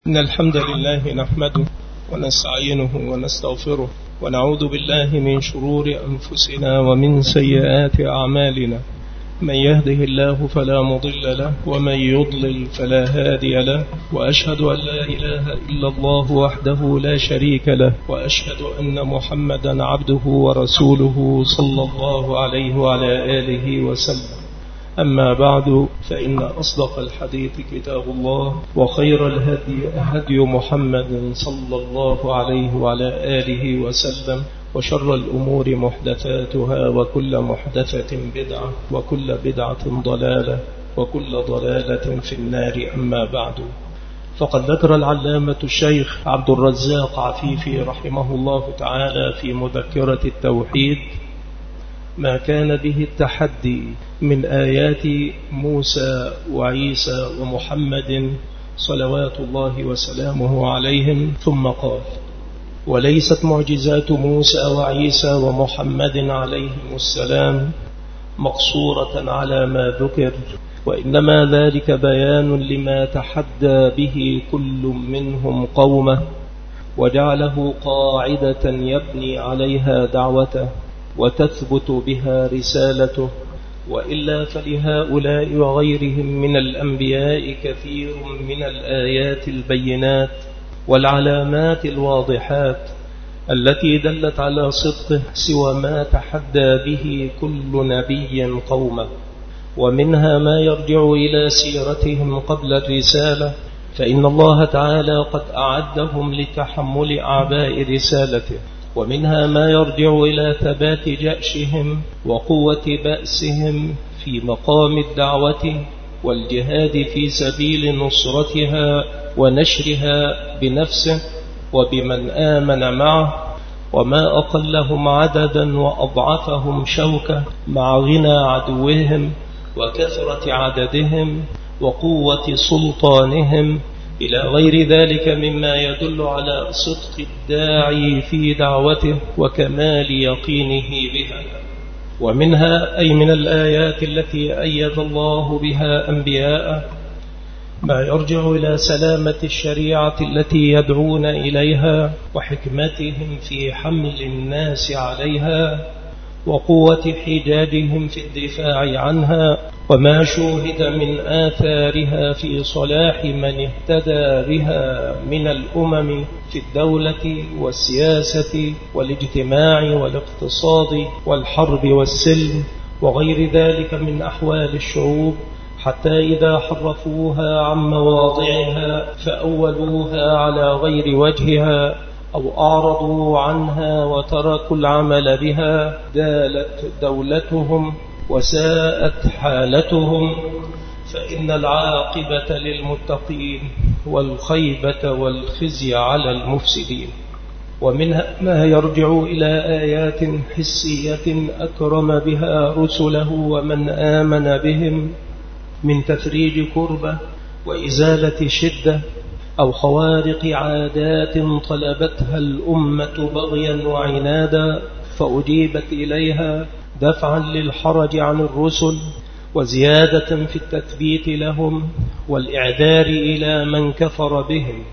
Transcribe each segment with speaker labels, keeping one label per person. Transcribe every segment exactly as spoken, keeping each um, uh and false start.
Speaker 1: إن الحمد لله نحمده ونستعينه ونستغفره ونعوذ بالله من شرور أنفسنا ومن سيئات أعمالنا. من يهده الله فلا مضل له ومن يضلل فلا هادي له، وأشهد أن لا إله إلا الله وحده لا شريك له، وأشهد أن محمدا عبده ورسوله صلى الله عليه وعلى آله وسلم. أما بعد، فإن أصدق الحديث كتاب الله، وخير الهدي هدي محمد صلى الله عليه وعلى آله وسلم، وشر الأمور محدثاتها، وكل محدثة بدعة، وكل بدعة ضلالة، وكل ضلالة في النار. أما بعد، فقد ذكر العلامة الشيخ عبد الرزاق عفيفي رحمه الله تعالى في مذكرة التوحيد ما كان به التحدي من آيات موسى وعيسى ومحمد صلوات الله وسلامه عليهم، ثم قال: وليست معجزات موسى وعيسى ومحمد عليهم السلام مقصورة على ما ذكر، وإنما ذلك بيان لما تحدى به كل منهم قومه، وجعله قاعدة يبني عليها دعوته وتثبت بها رسالته. وإلا فلهؤلاء وغيرهم من الأنبياء كثير من الآيات البينات والعلامات الواضحات التي دلت على صدقه، سوى ما تحدى به كل نبي قومه، ومنها ما يرجع إلى سيرتهم قبل الرسالة، فإن الله تعالى قد أعدهم لتحمل أعباء رسالته، ومنها ما يرجع إلى ثبات جأشهم وقوة بأسهم في مقام الدعوة والجهاد في سبيل نصرتها ونشرها بنفسه وبمن آمن معه، وما أقلهم عددا وأضعفهم شوكة مع غنى عدوهم وكثرة عددهم وقوة سلطانهم، إلى غير ذلك مما يدل على صدق الداعي في دعوته وكمال يقينه بها. ومنها أي من الآيات التي أيد الله بها أنبياءه ما يرجع إلى سلامة الشريعة التي يدعون إليها، وحكمتهم في حمل الناس عليها، وقوة حجاجهم في الدفاع عنها، وما شوهد من آثارها في صلاح من اهتدى بها من الأمم في الدولة والسياسة والاجتماع والاقتصاد والحرب والسلم وغير ذلك من أحوال الشعوب، حتى إذا حرفوها عن مواضعها فأولوها على غير وجهها أو أعرضوا عنها وتركوا العمل بها، دالت دولتهم وساءت حالتهم، فإن العاقبة للمتقين والخيبة والخزي على المفسدين. ومنها ما يرجع إلى آيات حسية أكرم بها رسله ومن آمن بهم من تفريج كربة وإزالة شدة، أو خوارق عادات طلبتها الأمة بغيا وعنادا فأجيبت إليها، دفعا للحرج عن الرسل وزيادة في التثبيت لهم والإعذار إلى من كفر بهم.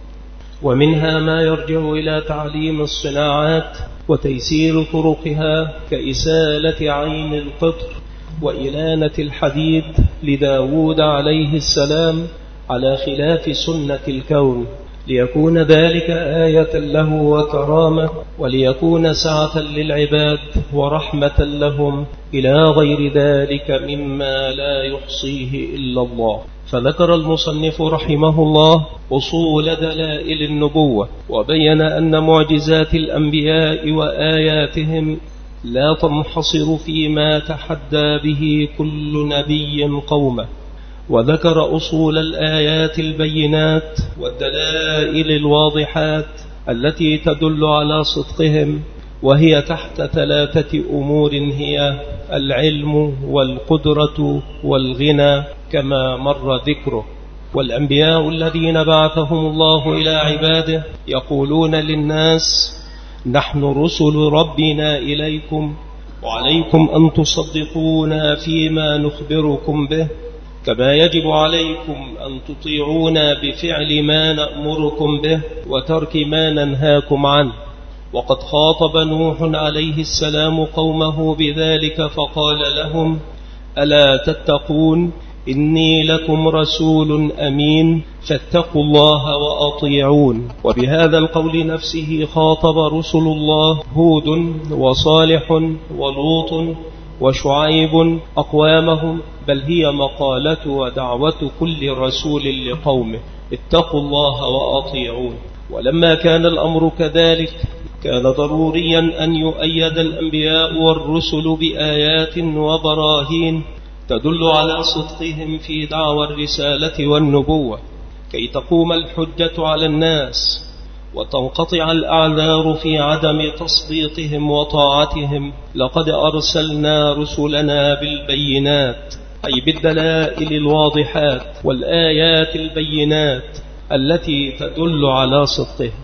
Speaker 1: ومنها ما يرجع إلى تعليم الصناعات وتيسير طرقها، كإسالة عين القطر وإلانة الحديد لداود عليه السلام على خلاف سنة الكون، ليكون ذلك آية له وكرامة، وليكون سعة للعباد ورحمة لهم، إلى غير ذلك مما لا يحصيه إلا الله. فذكر المصنف رحمه الله أصول دلائل النبوة، وبين أن معجزات الأنبياء وآياتهم لا تنحصر فيما تحدى به كل نبي قومه، وذكر أصول الآيات البينات والدلائل الواضحات التي تدل على صدقهم، وهي تحت ثلاثة أمور هي العلم والقدرة والغنى كما مر ذكره. والأنبياء الذين بعثهم الله إلى عباده يقولون للناس: نحن رسل ربنا إليكم، وعليكم أن تصدقونا فيما نخبركم به، كما يجب عليكم أن تطيعونا بفعل ما نأمركم به وترك ما ننهاكم عنه. وقد خاطب نوح عليه السلام قومه بذلك فقال لهم: ألا تتقون؟ إني لكم رسول أمين فاتقوا الله وأطيعون. وبهذا القول نفسه خاطب رسل الله هود وصالح ولوط وشعيب أقوامهم، بل هي مقالة ودعوة كل رسول لقومه: اتقوا الله وأطيعون. ولما كان الأمر كذلك كان ضروريا أن يؤيد الأنبياء والرسل بآيات وبراهين تدل على صدقهم في دعوى الرسالة والنبوة، كي تقوم الحجة على الناس وتنقطع الأعذار في عدم تصديقهم وطاعتهم. لقد أرسلنا رسلنا بالبينات، أي بالدلائل الواضحات والآيات البينات التي تدل على صدقهم.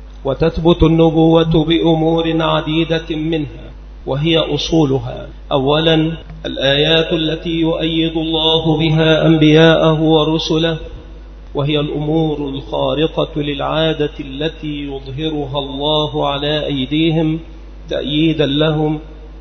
Speaker 1: وتثبت النبوة بأمور عديدة منها، وهي أصولها: أولا الآيات التي يؤيد الله بها أنبياءه ورسله، وهي الأمور الخارقة للعادة التي يظهرها الله على أيديهم تأييدا لهم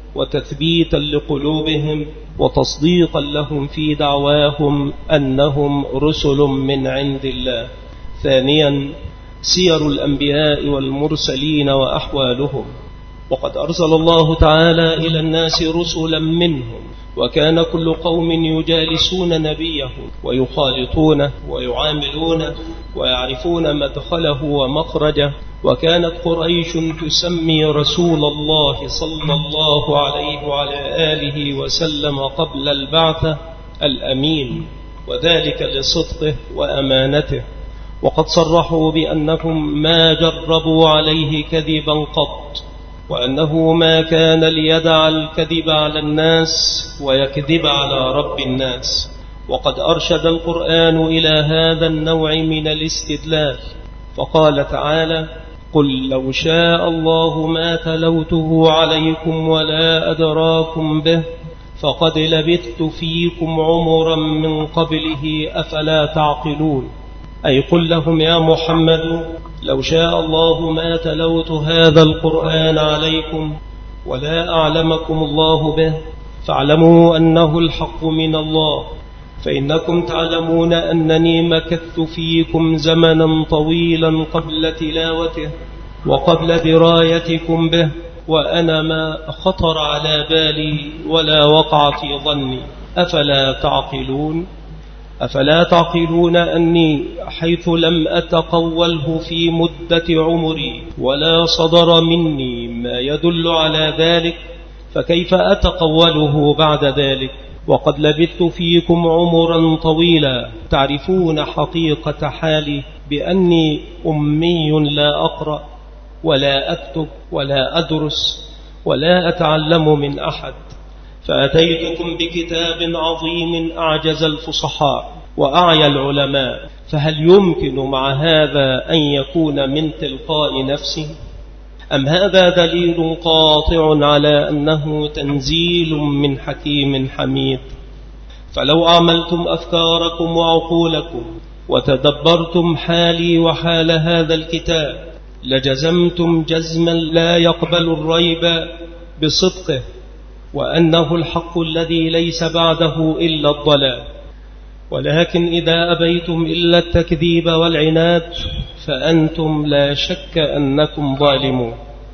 Speaker 1: وتثبيتا لقلوبهم وتصديقا لهم في دعواهم أنهم رسل من عند الله. ثانيا سير الأنبياء والمرسلين وأحوالهم، وقد أرسل الله تعالى إلى الناس رسلا منهم، وكان كل قوم يجالسون نبيه ويخالطونه ويعاملونه ويعرفون مدخله ومخرجه. وكانت قريش تسمي رسول الله صلى الله عليه وعلى آله وسلم قبل البعثة الأمين، وذلك لصدقه وأمانته. وقد صرحوا بأنهم ما جربوا عليه كذبا قط، وأنه ما كان ليدع الكذب على الناس ويكذب على رب الناس. وقد أرشد القرآن إلى هذا النوع من الاستدلال، فقال تعالى: قل لو شاء الله ما تلوته عليكم ولا أدراكم به فقد لبثت فيكم عمرا من قبله أفلا تعقلون. أي قل لهم يا محمد: لو شاء الله ما تلوت هذا القرآن عليكم ولا أعلمكم الله به، فاعلموا أنه الحق من الله، فإنكم تعلمون أنني مكثت فيكم زمنا طويلا قبل تلاوته وقبل درايتكم به، وأنا ما خطر على بالي ولا وقع في ظني. أفلا تعقلون؟ أفلا تعقلون أني حيث لم أتقوله في مدة عمري ولا صدر مني ما يدل على ذلك، فكيف أتقوله بعد ذلك وقد لبثت فيكم عمرا طويلا؟ تعرفون حقيقة حالي بأني أمي لا أقرأ ولا أكتب ولا أدرس ولا أتعلم من أحد، فأتيتكم بكتاب عظيم أعجز الفصحاء وأعيا العلماء، فهل يمكن مع هذا أن يكون من تلقاء نفسي؟ أم هذا دليل قاطع على أنه تنزيل من حكيم حميد؟ فلو أعملتم أفكاركم وعقولكم وتدبرتم حالي وحال هذا الكتاب لجزمتم جزما لا يقبل الريب بصدقه، وأنه الحق الذي ليس بعده إلا الضلال. ولكن إذا أبيتم إلا التكذيب والعناد فأنتم لا شك أنكم ظالمون.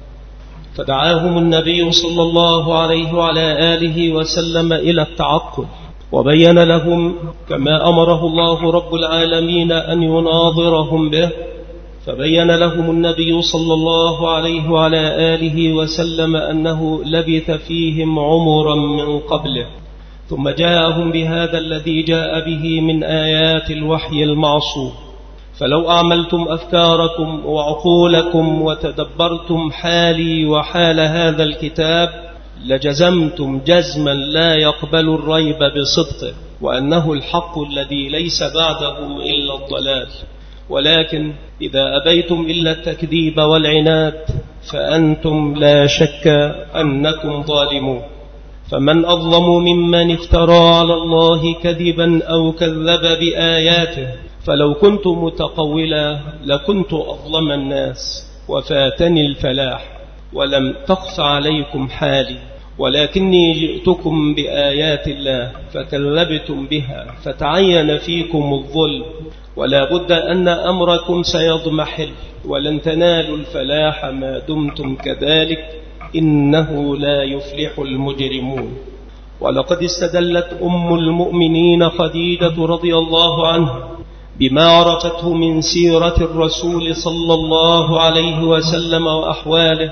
Speaker 1: فدعاهم النبي صلى الله عليه وعلى آله وسلم إلى التعقل، وبين لهم كما أمره الله رب العالمين أن يناظرهم به، فبين لهم النبي صلى الله عليه وعلى آله وسلم أنه لبث فيهم عمرا من قبله، ثم جاءهم بهذا الذي جاء به من آيات الوحي المعصوم. فلو أعملتم أفكاركم وعقولكم وتدبرتم حالي وحال هذا الكتاب لجزمتم جزما لا يقبل الريب بصدقه، وأنه الحق الذي ليس بعده إلا الضلال. ولكن إذا أبيتم إلا التكذيب والعناد فأنتم لا شك أنكم ظالمون. فمن أظلم ممن افترى على الله كذبا أو كذب بآياته، فلو كنت متقولا لكنت أظلم الناس وفاتني الفلاح، ولم تخف عليكم حالي، ولكني جئتكم بآيات الله فكذبتم بها فتعين فيكم الظلم، ولا بد أن أمركم سيضمحل، ولن تنالوا الفلاح ما دمتم كذلك، إنه لا يفلح المجرمون. ولقد استدلت أم المؤمنين خديجة رضي الله عنها بما عرفته من سيرة الرسول صلى الله عليه وسلم وأحواله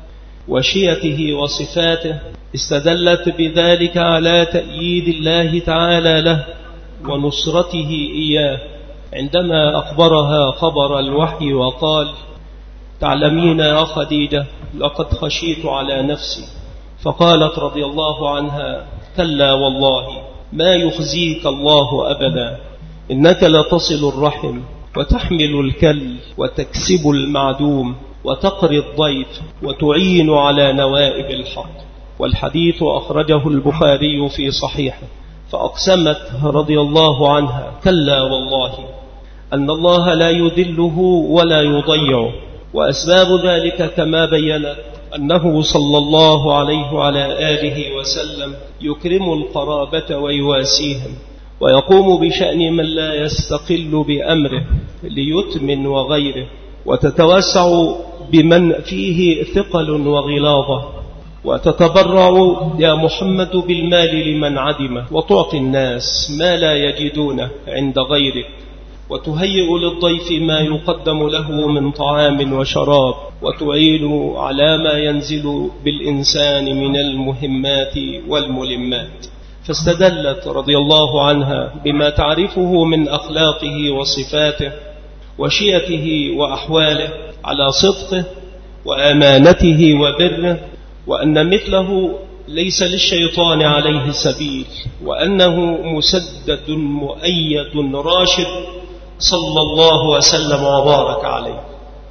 Speaker 1: وشيته وصفاته، استدلت بذلك على تأييد الله تعالى له ونصرته إياه، عندما أخبرها خبر الوحي وقال: تعلمين يا خديجة لقد خشيت على نفسي، فقالت رضي الله عنها: كلا والله ما يخزيك الله أبدا، إنك لتصل الرحم وتحمل الكل وتكسب المعدوم وتقري الضيف وتعين على نوائب الحق. والحديث أخرجه البخاري في صحيحه. فأقسمت رضي الله عنها: كلا والله أن الله لا يذله ولا يضيعه. وأسباب ذلك كما بينت أنه صلى الله عليه وعلى آله وسلم يكرم القرابة ويواسيهم، ويقوم بشأن من لا يستقل بأمره ليتم وغيره، وتتوسع بمن فيه ثقل وغلاظة، وتتبرع يا محمد بالمال لمن عدمه، وتعطي الناس ما لا يجدونه عند غيرك، وتهيئ للضيف ما يقدم له من طعام وشراب، وتعين على ما ينزل بالإنسان من المهمات والملمات. فاستدلت رضي الله عنها بما تعرفه من أخلاقه وصفاته وشيته وأحواله على صدقه وأمانته وبره، وأن مثله ليس للشيطان عليه سبيل، وأنه مسدد مؤيد راشد صلى الله وسلم وبارك عليه.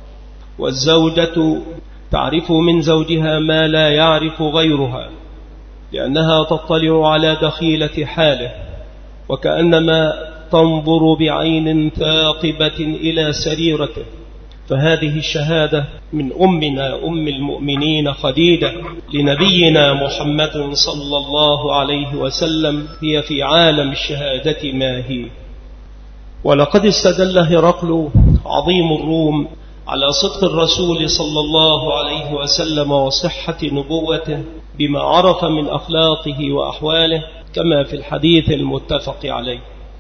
Speaker 1: والزوجة تعرف من زوجها ما لا يعرف غيرها، لأنها تطلع على دخيلة حاله، وكأنما تنظر بعين ثاقبة إلى سريرته. فهذه الشهادة من أمنا أم المؤمنين خديجة لنبينا محمد صلى الله عليه وسلم هي في عالم الشهادة ما هي. ولقد استدل هرقل عظيم الروم على صدق الرسول صلى الله عليه وسلم وصحة نبوته بما عرف من أخلاقه وأحواله، كما في الحديث المتفق عليه.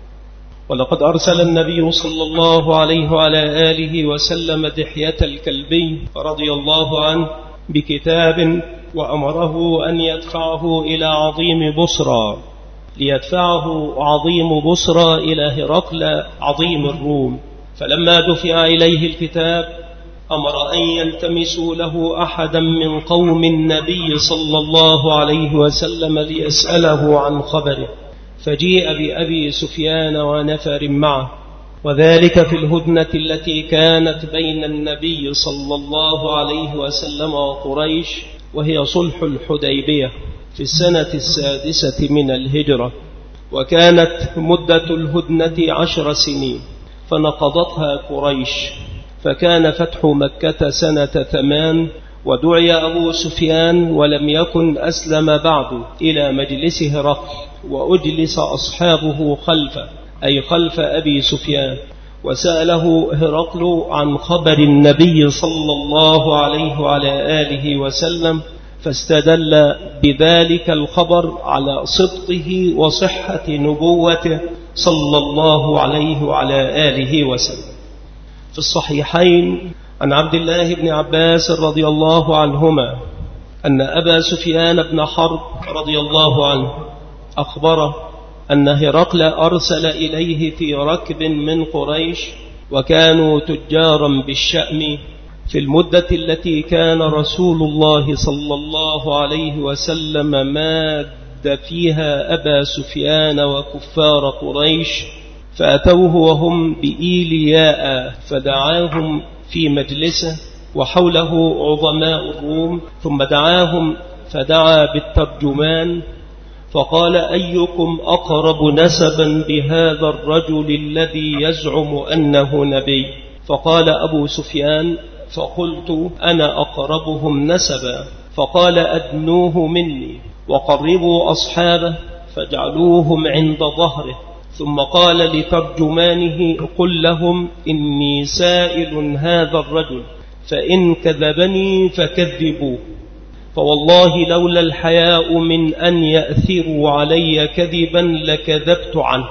Speaker 1: ولقد أرسل النبي صلى الله عليه وعلى آله وسلم دحية الكلبي رضي الله عنه بكتاب، وأمره أن يدفعه إلى عظيم بصرى، ليدفعه عظيم بصرى إلى هرقل عظيم الروم. فلما دفع إليه الكتاب أمر أن يلتمسوا له أحدا من قوم النبي صلى الله عليه وسلم ليسأله عن خبره، فجيء بأبي سفيان ونفر معه، وذلك في الهدنة التي كانت بين النبي صلى الله عليه وسلم وقريش، وهي صلح الحديبية في السنة السادسة من الهجرة، وكانت مدة الهدنة عشر سنين، فنقضتها قريش، فكان فتح مكة سنة ثمان، ودعي أبو سفيان ولم يكن أسلم بعد إلى مجلس هرقل، وأجلس أصحابه خلفه أي خلف أبي سفيان، وسأله هرقل عن خبر النبي صلى الله عليه وعلى آله وسلم، فاستدل بذلك الخبر على صدقه وصحة نبوته صلى الله عليه وعلى آله وسلم. في الصحيحين عن عبد الله بن عباس رضي الله عنهما أن أبا سفيان بن حرب رضي الله عنه أخبره أن هرقل أرسل إليه في ركب من قريش، وكانوا تجارا بالشأم، في المدة التي كان رسول الله صلى الله عليه وسلم ماد فيها أبا سفيان وكفار قريش، فأتوه وهم بإيلياء فدعاهم في مجلسه، وحوله عظماء الروم، ثم دعاهم فدعا بالترجمان فقال: أيكم أقرب نسبا بهذا الرجل الذي يزعم أنه نبي؟ فقال أبو سفيان: فقلت: أنا أقربهم نسبا. فقال: أدنوه مني وقربوا أصحابه فاجعلوهم عند ظهره. ثم قال لترجمانه: قل لهم إني سائل هذا الرجل، فإن كذبني فكذبوه، فوالله لولا الحياء من أن يأثروا علي كذبا لكذبت عنه.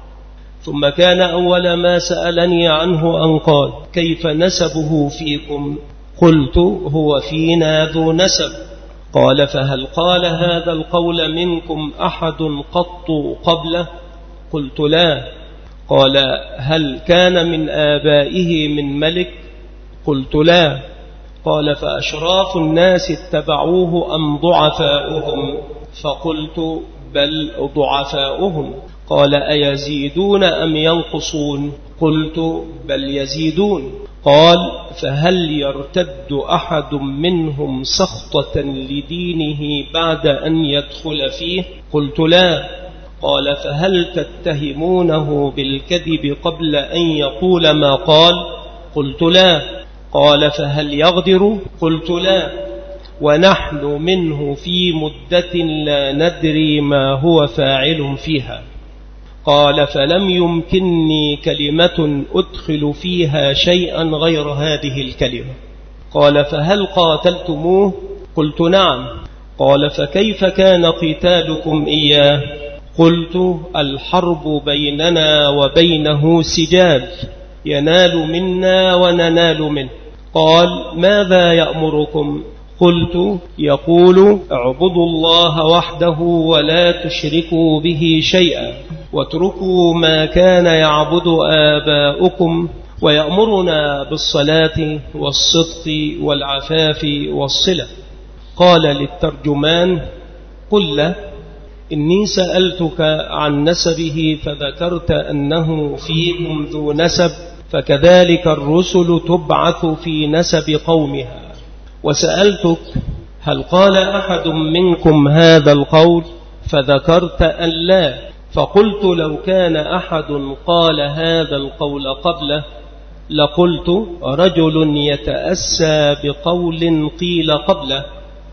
Speaker 1: ثم كان أول ما سألني عنه أن قال: كيف نسبه فيكم؟ قلت: هو فينا ذو نسب. قال: فهل قال هذا القول منكم أحد قط قبله؟ قلت: لا. قال: هل كان من آبائه من ملك؟ قلت: لا. قال: فأشراف الناس اتبعوه أم ضعفاؤهم؟ فقلت: بل ضعفاؤهم. قال: أيزيدون أم ينقصون؟ قلت: بل يزيدون. قال: فهل يرتد أحد منهم سخطة لدينه بعد أن يدخل فيه؟ قلت: لا. قال: فهل تتهمونه بالكذب قبل أن يقول ما قال؟ قلت: لا. قال: فهل يغدر؟ قلت: لا. ونحن منه في مدة لا ندري ما هو فاعل فيها. قال: فلم يمكنني كلمة أدخل فيها شيئا غير هذه الكلمة. قال: فهل قاتلتموه؟ قلت: نعم. قال: فكيف كان قتالكم إياه؟ قلت: الحرب بيننا وبينه سجال، ينال منا وننال منه. قال: ماذا يأمركم؟ قلت: يقول: اعبدوا الله وحده ولا تشركوا به شيئا واتركوا ما كان يعبد آباؤكم، ويأمرنا بالصلاة والصدق والعفاف والصلة. قال للترجمان: قل له إني سألتك عن نسبه فذكرت أنه فيكم ذو نسب، فكذلك الرسل تبعث في نسب قومها. وسألتك: هل قال أحد منكم هذا القول؟ فذكرت أن لا. فقلت: لو كان أحد قال هذا القول قبله لقلت: رجل يتأسى بقول قيل قبله.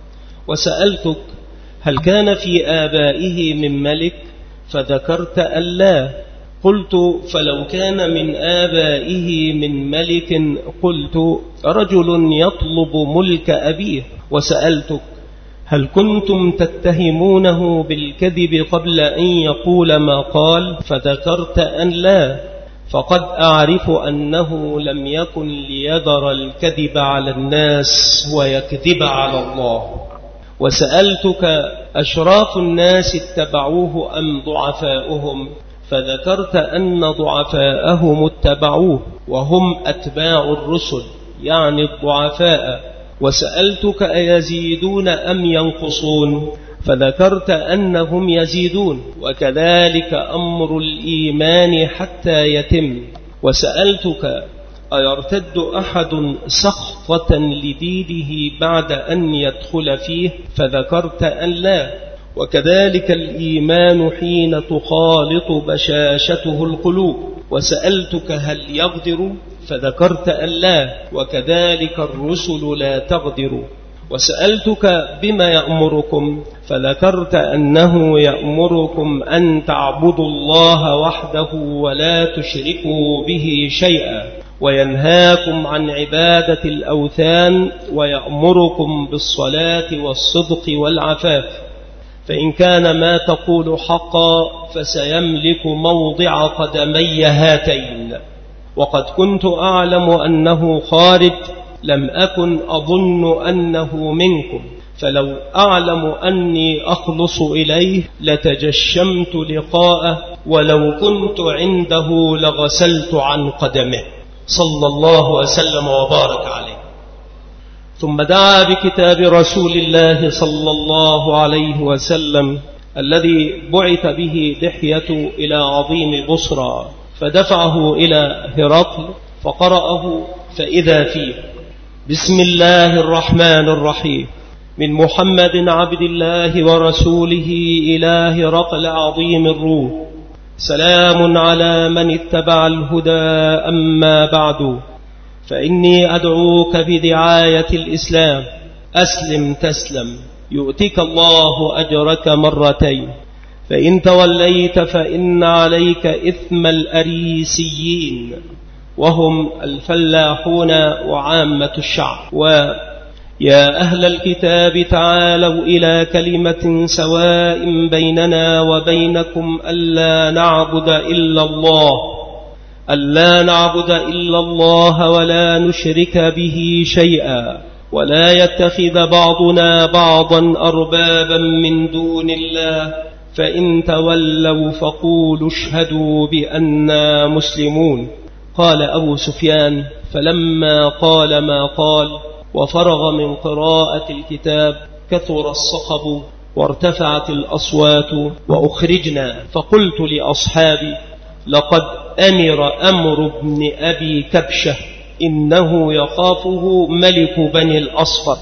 Speaker 1: وسألتك: هل كان في آبائه من ملك؟ فذكرت أن لا. قلت: فلو كان من آبائه من ملك قلت: رجل يطلب ملك أبيه. وسألتك: هل كنتم تتهمونه بالكذب قبل أن يقول ما قال؟ فذكرت أن لا. فقد أعرف أنه لم يكن ليذر الكذب على الناس ويكذب على الله. وسألتك: أشراف الناس اتبعوه أم ضعفاؤهم؟ فذكرت أن ضعفاءهم اتبعوه وهم أتباع الرسل، يعني الضعفاء. وسألتك: أيزيدون أم ينقصون؟ فذكرت أنهم يزيدون، وكذلك أمر الإيمان حتى يتم. وسألتك: أيرتد أحد سخطة لدينه بعد أن يدخل فيه؟ فذكرت أن لا. وكذلك الإيمان حين تخالط بشاشته القلوب. وسألتك: هل يغدر؟ فذكرت أن لا. وكذلك الرسل لا تغدر. وسألتك: بما يأمركم؟ فذكرت أنه يأمركم أن تعبدوا الله وحده ولا تشركوا به شيئا، وينهاكم عن عبادة الأوثان، ويأمركم بالصلاة والصدق والعفاف. فإن كان ما تقول حقا فسيملك موضع قدمي هاتين. وقد كنت أعلم أنه خارج، لم أكن أظن أنه منكم، فلو أعلم أني أخلص إليه لتجشمت لقاءه، ولو كنت عنده لغسلت عن قدمه، صلى الله وسلم وبارك عليه. ثم دعا بكتاب رسول الله صلى الله عليه وسلم الذي بعث به دحية إلى عظيم بصرى، فدفعه إلى هرقل فقرأه، فإذا فيه: بسم الله الرحمن الرحيم، من محمد عبد الله ورسوله إلى هرقل عظيم الروم. سلام على من اتبع الهدى. أما بعد، فإني أدعوك بدعاية الإسلام، أسلم تسلم يؤتك الله أجرك مرتين، فإن توليت فإن عليك إثم الأريسيين وهم الفلاحون وعامة الشعب. ويا أهل الكتاب تعالوا إلى كلمة سواء بيننا وبينكم ألا نعبد إلا الله ألا نعبد إلا الله ولا نشرك به شيئا، ولا يتخذ بعضنا بعضا أربابا من دون الله، فإن تولوا فقولوا اشهدوا بأننا مسلمون. قال أبو سفيان فلما قال ما قال وفرغ من قراءة الكتاب كثر الصخب وارتفعت الأصوات وأخرجنا، فقلت لأصحابي لقد أمر أمر بن أبي كبشة إنه يخافه ملك بني الأصفر،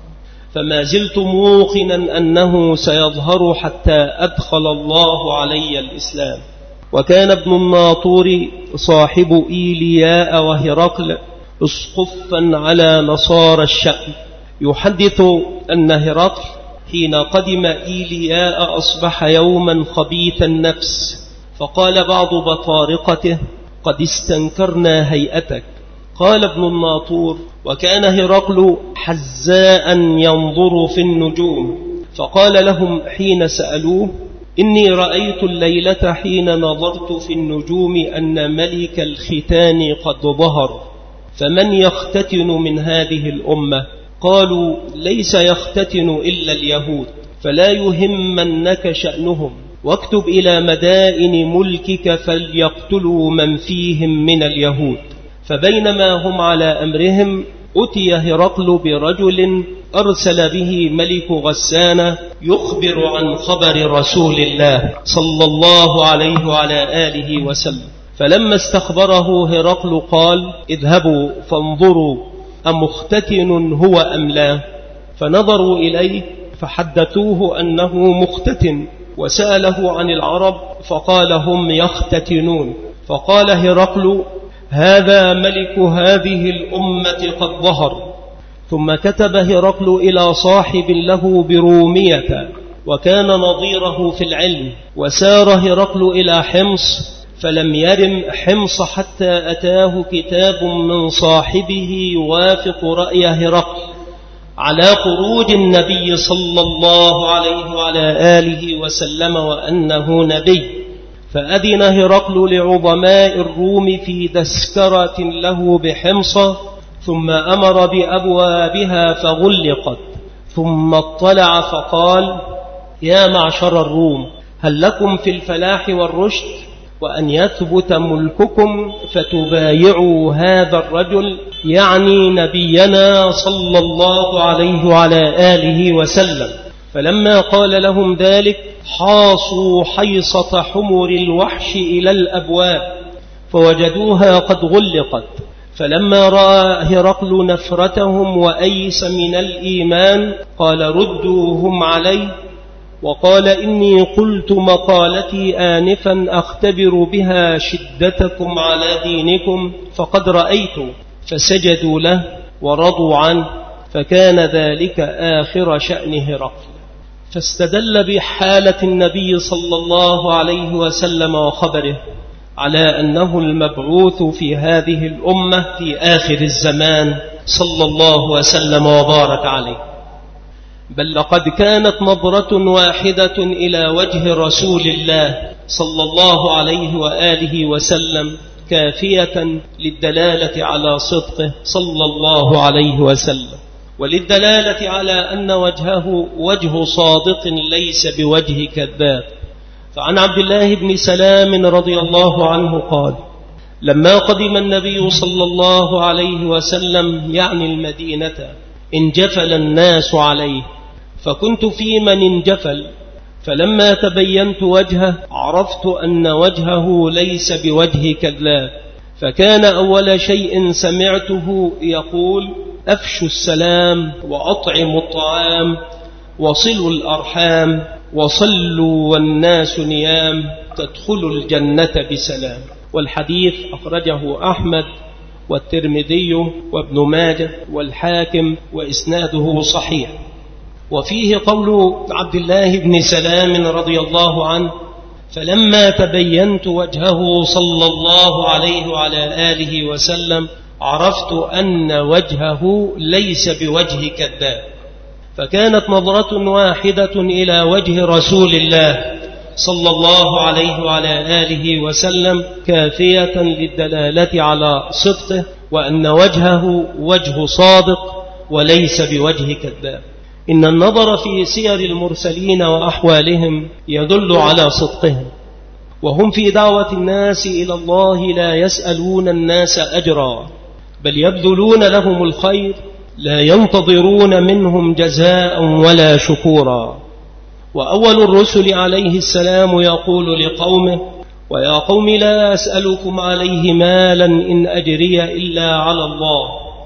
Speaker 1: فما زلت موقنا أنه سيظهر حتى أدخل الله علي الإسلام. وكان ابن الناطور صاحب إيلياء وهرقل اسقفا على نصارى الشأم، يحدث أن هرقل حين قدم إيلياء أصبح يوما خبيث النفس، فقال بعض بطارقته قد استنكرنا هيئتك. قال ابن الناطور وكان هرقل حزاء ينظر في النجوم، فقال لهم حين سألوه إني رأيت الليلة حين نظرت في النجوم أن ملك الختان قد ظهر، فمن يختتن من هذه الأمة؟ قالوا ليس يختتن إلا اليهود، فلا يهمنك شأنهم، واكتب إلى مدائن ملكك فليقتلوا من فيهم من اليهود. فبينما هم على أمرهم أتي هرقل برجل أرسل به ملك غسان يخبر عن خبر رسول الله صلى الله عليه وعلى آله وسلم. فلما استخبره هرقل قال اذهبوا فانظروا أمختتن هو أم لا؟ فنظروا إليه فحدثوه أنه مختتن، وسأله عن العرب فقال هم يختتنون. فقال هرقل هذا ملك هذه الأمة قد ظهر. ثم كتب هرقل إلى صاحب له برومية وكان نظيره في العلم، وسار هرقل إلى حمص فلم يرم حمص حتى أتاه كتاب من صاحبه يوافق رأي هرقل على خروج النبي صلى الله عليه وعلى آله وسلم وأنه نبي. فأذن هرقل لعظماء الروم في تذكرة له بحمص، ثم أمر بأبوابها فغلقت، ثم اطلع فقال يا معشر الروم هل لكم في الفلاح والرشد وأن يثبت ملككم فتبايعوا هذا الرجل، يعني نبينا صلى الله عليه وعلى آله وسلم. فلما قال لهم ذلك حاصوا حيصة حمر الوحش إلى الأبواب فوجدوها قد غلقت. فلما رأى هرقل نفرتهم وأيس من الإيمان قال ردوهم عليه، وقال إني قلت مقالتي آنفا أختبر بها شدتكم على دينكم فقد رأيت، فسجدوا له ورضوا عنه، فكان ذلك آخر شأن هرقل. فاستدل بحالة النبي صلى الله عليه وسلم وخبره على أنه المبعوث في هذه الأمة في آخر الزمان صلى الله وسلم وبارك عليه. بل لقد كانت نظرة واحدة إلى وجه رسول الله صلى الله عليه وآله وسلم كافية للدلالة على صدقه صلى الله عليه وسلم، وللدلالة على أن وجهه وجه صادق ليس بوجه كذاب. فعن عبد الله بن سلام رضي الله عنه قال لما قدم النبي صلى الله عليه وسلم يعني المدينة انجفل الناس عليه، فكنت في من انجفل، فلما تبينت وجهه عرفت أن وجهه ليس بوجه كذاب، فكان أول شيء سمعته يقول أفشوا السلام وأطعموا الطعام وصلوا الأرحام وصلوا والناس نيام تدخلوا الجنة بسلام. والحديث أخرجه أحمد والترمذي وابن ماجه والحاكم وإسناده صحيح. وفيه قول عبد الله بن سلام رضي الله عنه: فلما تبينت وجهه صلى الله عليه وعلى آله وسلم عرفت أن وجهه ليس بوجه كذاب. فكانت نظرة واحدة إلى وجه رسول الله صلى الله عليه وعلى آله وسلم كافية للدلالة على صدقه وأن وجهه وجه صادق وليس بوجه كذاب. إن النظر في سير المرسلين وأحوالهم يدل على صدقهم، وهم في دعوة الناس إلى الله لا يسألون الناس أجرا، بل يبذلون لهم الخير، لا ينتظرون منهم جزاء ولا شكورا. وأول الرسل عليه السلام يقول لقومه: ويا قوم لا أسألكم عليه مالا إن أجري إلا على الله.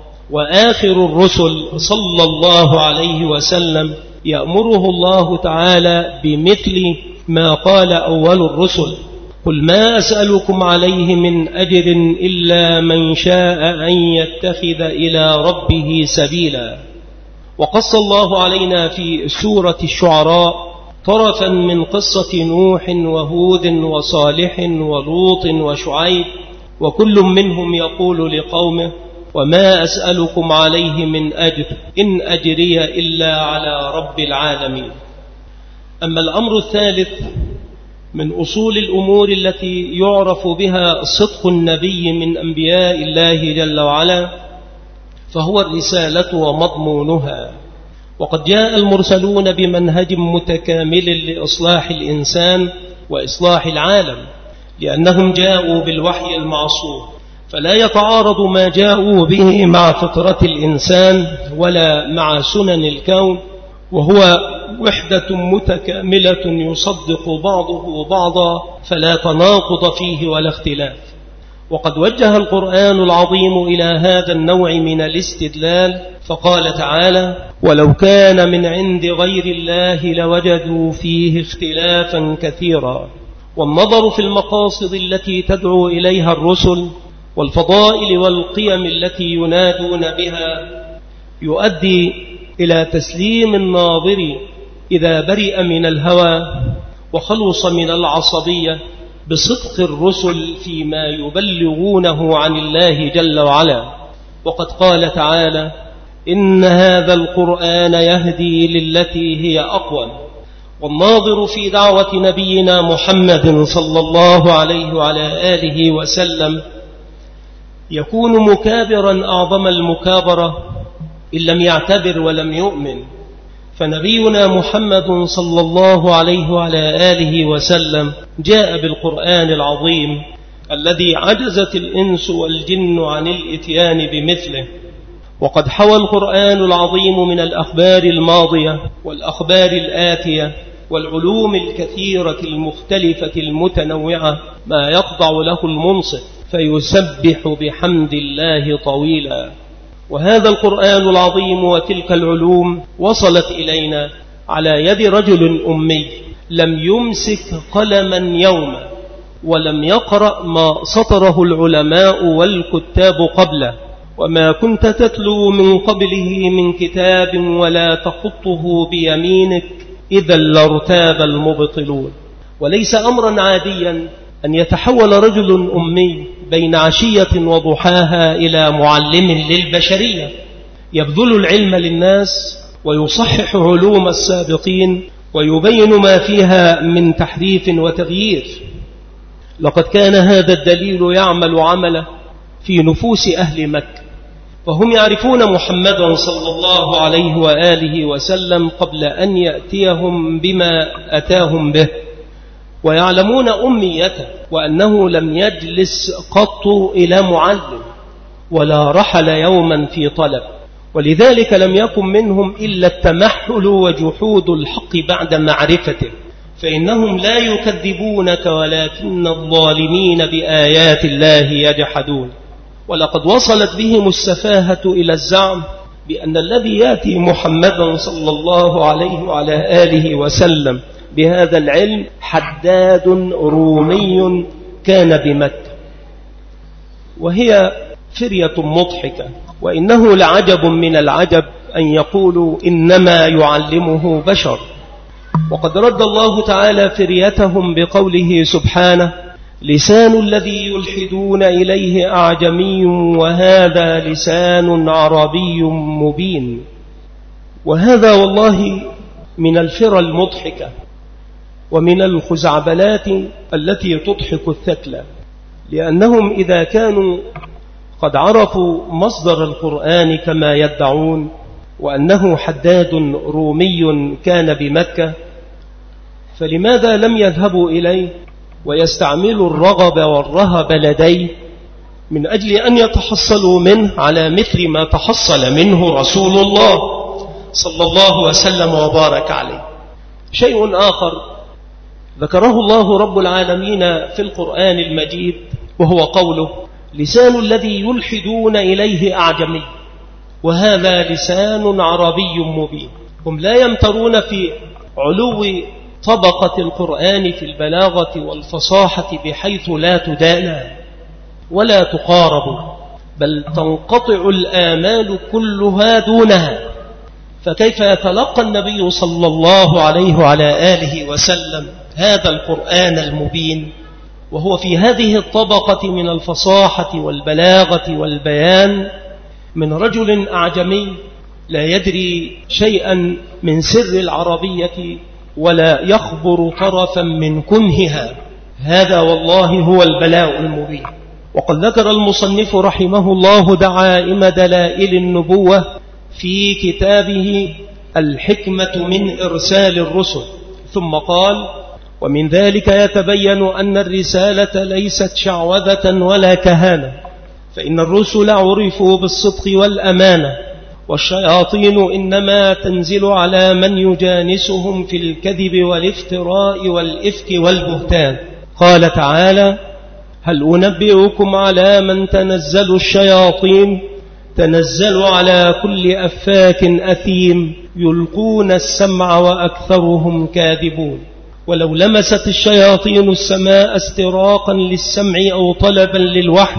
Speaker 1: وآخر الرسل صلى الله عليه وسلم يأمره الله تعالى بمثل ما قال أول الرسل: قل ما أسألكم عليه من أجر إلا من شاء أن يتخذ إلى ربه سبيلا. وقص الله علينا في سورة الشعراء طرفا من قصة نوح وهود وصالح ولوط وشعيب، وكل منهم يقول لقومه: وما أسألكم عليه من أجر إن أجري إلا على رب العالمين. أما الأمر الثالث من أصول الأمور التي يعرف بها صدق النبي من أنبياء الله جل وعلا فهو الرسالة ومضمونها. وقد جاء المرسلون بمنهج متكامل لإصلاح الإنسان وإصلاح العالم، لأنهم جاءوا بالوحي المعصوم، فلا يتعارض ما جاءوا به مع فطرة الإنسان ولا مع سنن الكون، وهو وحدة متكاملة يصدق بعضه بعضا، فلا تناقض فيه ولا اختلاف. وقد وجه القرآن العظيم إلى هذا النوع من الاستدلال، فقال تعالى: ولو كان من عند غير الله لوجدوا فيه اختلافا كثيرا. والنظر في المقاصد التي تدعو إليها الرسل والفضائل والقيم التي ينادون بها يؤدي إلى تسليم الناظر إذا برئ من الهوى وخلص من العصبية بصدق الرسل فيما يبلغونه عن الله جل وعلا. وقد قال تعالى: إن هذا القرآن يهدي للتي هي أقوم. والناظر في دعوة نبينا محمد صلى الله عليه وعلى آله وسلم يكون مكابرا أعظم المكابرة إن لم يعتبر ولم يؤمن. فنبينا محمد صلى الله عليه وعلى آله وسلم جاء بالقرآن العظيم الذي عجزت الإنس والجن عن الإتيان بمثله. وقد حوى القرآن العظيم من الأخبار الماضية والأخبار الآتية والعلوم الكثيرة المختلفة المتنوعة ما يخضع له المنصت فيسبح بحمد الله طويلا. وهذا القرآن العظيم وتلك العلوم وصلت إلينا على يد رجل أمي لم يمسك قلما يوما ولم يقرأ ما سطره العلماء والكتاب قبله، وما كنت تتلو من قبله من كتاب ولا تخطه بيمينك إذا لارتاب المبطلون. وليس أمرا عاديا أن يتحول رجل أمي بين عشية وضحاها إلى معلم للبشرية يبذل العلم للناس ويصحح علوم السابقين ويبين ما فيها من تحريف وتغيير. لقد كان هذا الدليل يعمل عمله في نفوس أهل مكة، فهم يعرفون محمدا صلى الله عليه وآله وسلم قبل أن يأتيهم بما أتاهم به، ويعلمون أميته وأنه لم يجلس قط إلى معلم ولا رحل يوما في طلب. ولذلك لم يكن منهم إلا التمحل وجحود الحق بعد معرفته، فإنهم لا يكذبونك ولكن الظالمين بآيات الله يجحدون. ولقد وصلت بهم السفاهة إلى الزعم بأن الذي يأتي محمدا صلى الله عليه وعلى آله وسلم بهذا العلم حداد رومي كان بمكة، وهي فرية مضحكة، وإنه لعجب من العجب أن يقولوا إنما يعلمه بشر. وقد رد الله تعالى فريتهم بقوله سبحانه: لسان الذي يلحدون إليه أعجمي وهذا لسان عربي مبين. وهذا والله من الفرى المضحكة ومن الخزعبلات التي تضحك الثكلى، لأنهم إذا كانوا قد عرفوا مصدر القرآن كما يدعون وأنه حداد رومي كان بمكة، فلماذا لم يذهبوا إليه ويستعملوا الرغب والرهب لديه من أجل أن يتحصلوا منه على مثل ما تحصل منه رسول الله صلى الله وسلم وبارك عليه؟ شيء آخر ذكره الله رب العالمين في القرآن المجيد، وهو قوله: لسان الذي يلحدون إليه أعجمي وهذا لسان عربي مبين. هم لا يمترون في علو طبقة القرآن في البلاغة والفصاحة بحيث لا تدانى ولا تقارب، بل تنقطع الآمال كلها دونها. فكيف يتلقى النبي صلى الله عليه وعلى آله وسلم هذا القرآن المبين وهو في هذه الطبقة من الفصاحة والبلاغة والبيان من رجل أعجمي لا يدري شيئا من سر العربية ولا يخبر طرفا من كنهها؟ هذا والله هو البلاء المبين. وقد ذكر المصنف رحمه الله دعائم دلائل النبوة في كتابه الحكمة من إرسال الرسل، ثم قال: ومن ذلك يتبين أن الرسالة ليست شعوذة ولا كهانة، فإن الرسل عرفوا بالصدق والأمانة، والشياطين إنما تنزل على من يجانسهم في الكذب والافتراء والإفك والبهتان. قال تعالى: هل أنبئكم على من تنزل الشياطين؟ تنزل على كل أفاك أثيم يلقون السمع وأكثرهم كاذبون. ولو لمست الشياطين السماء استراقا للسمع أو طلبا للوحي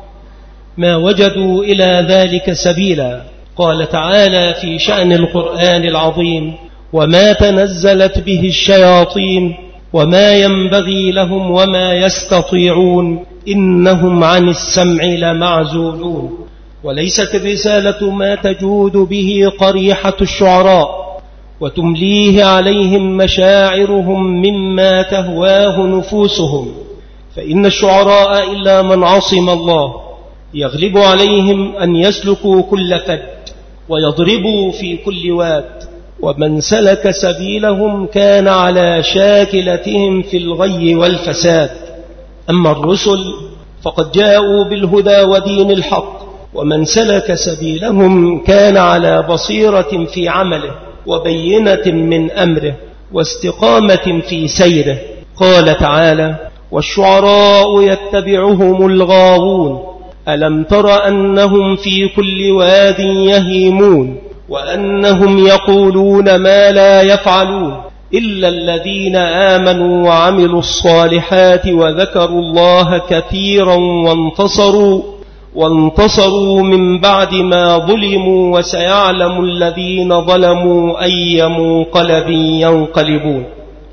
Speaker 1: ما وجدوا إلى ذلك سبيلا. قال تعالى في شأن القرآن العظيم: وما تنزلت به الشياطين وما ينبغي لهم وما يستطيعون إنهم عن السمع لمعزولون. وليست الرسالة ما تجود به قريحة الشعراء وتمليه عليهم مشاعرهم مما تهواه نفوسهم، فإن الشعراء إلا من عصم الله يغلب عليهم أن يسلكوا كل فج ويضربوا في كل واد، ومن سلك سبيلهم كان على شاكلتهم في الغي والفساد. أما الرسل فقد جاءوا بالهدى ودين الحق، ومن سلك سبيلهم كان على بصيرة في عمله وبينة من أمره واستقامة في سيره. قال تعالى: والشعراء يتبعهم الغاوون ألم تر أنهم في كل واد يهيمون وأنهم يقولون ما لا يفعلون إلا الذين آمنوا وعملوا الصالحات وذكروا الله كثيرا وانتصروا وانتصروا من بعد ما ظلموا وسيعلم الذين ظلموا أي منقلب ينقلبون.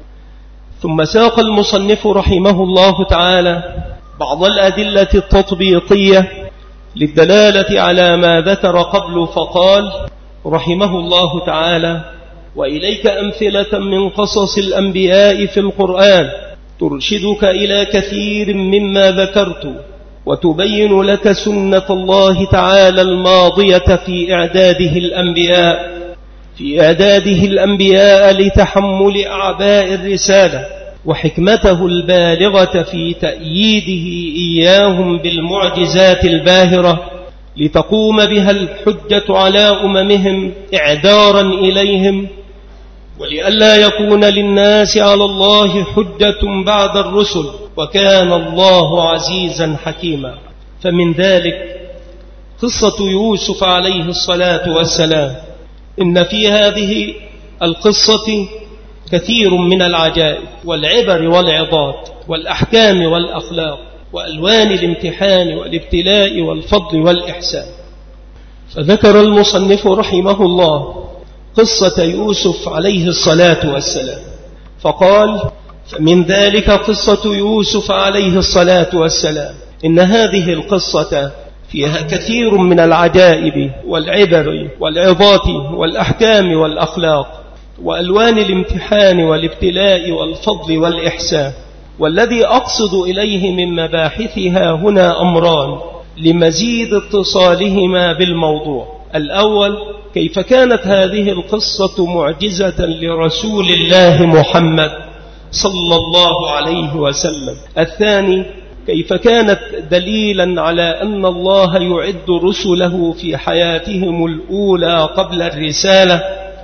Speaker 1: ثم ساق المصنف رحمه الله تعالى بعض الأدلة التطبيقية للدلالة على ما ذكر قبل، فقال رحمه الله تعالى: وإليك أمثلة من قصص الأنبياء في القرآن ترشدك إلى كثير مما ذكرت وتبين لك سنة الله تعالى الماضية في إعداده الأنبياء في إعداده الأنبياء لتحمل أعباء الرسالة، وحكمته البالغة في تأييده إياهم بالمعجزات الباهرة لتقوم بها الحجة على أممهم إعذارا إليهم، ولئلا يكون للناس على الله حجة بعد الرسل، وكان الله عزيزا حكيما. فمن ذلك قصة يوسف عليه الصلاة والسلام. إن في هذه القصة كثير من العجائب والعبر والعظات والأحكام والأخلاق وألوان الامتحان والابتلاء والفضل والإحسان. فذكر المصنف رحمه الله قصة يوسف عليه الصلاة والسلام فقال: فمن ذلك قصة يوسف عليه الصلاة والسلام. إن هذه القصة فيها كثير من العجائب والعبر والعظات والأحكام والأخلاق وألوان الامتحان والابتلاء والفضل والإحسان. والذي أقصد إليه من مباحثها هنا أمران لمزيد اتصالهما بالموضوع. الأول: كيف كانت هذه القصة معجزة لرسول الله محمد صلى الله عليه وسلم. الثاني: كيف كانت دليلا على أن الله يعد رسله في حياتهم الأولى قبل الرسالة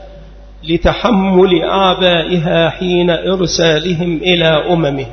Speaker 1: لتحمل أعبائها حين إرسالهم إلى أممهم.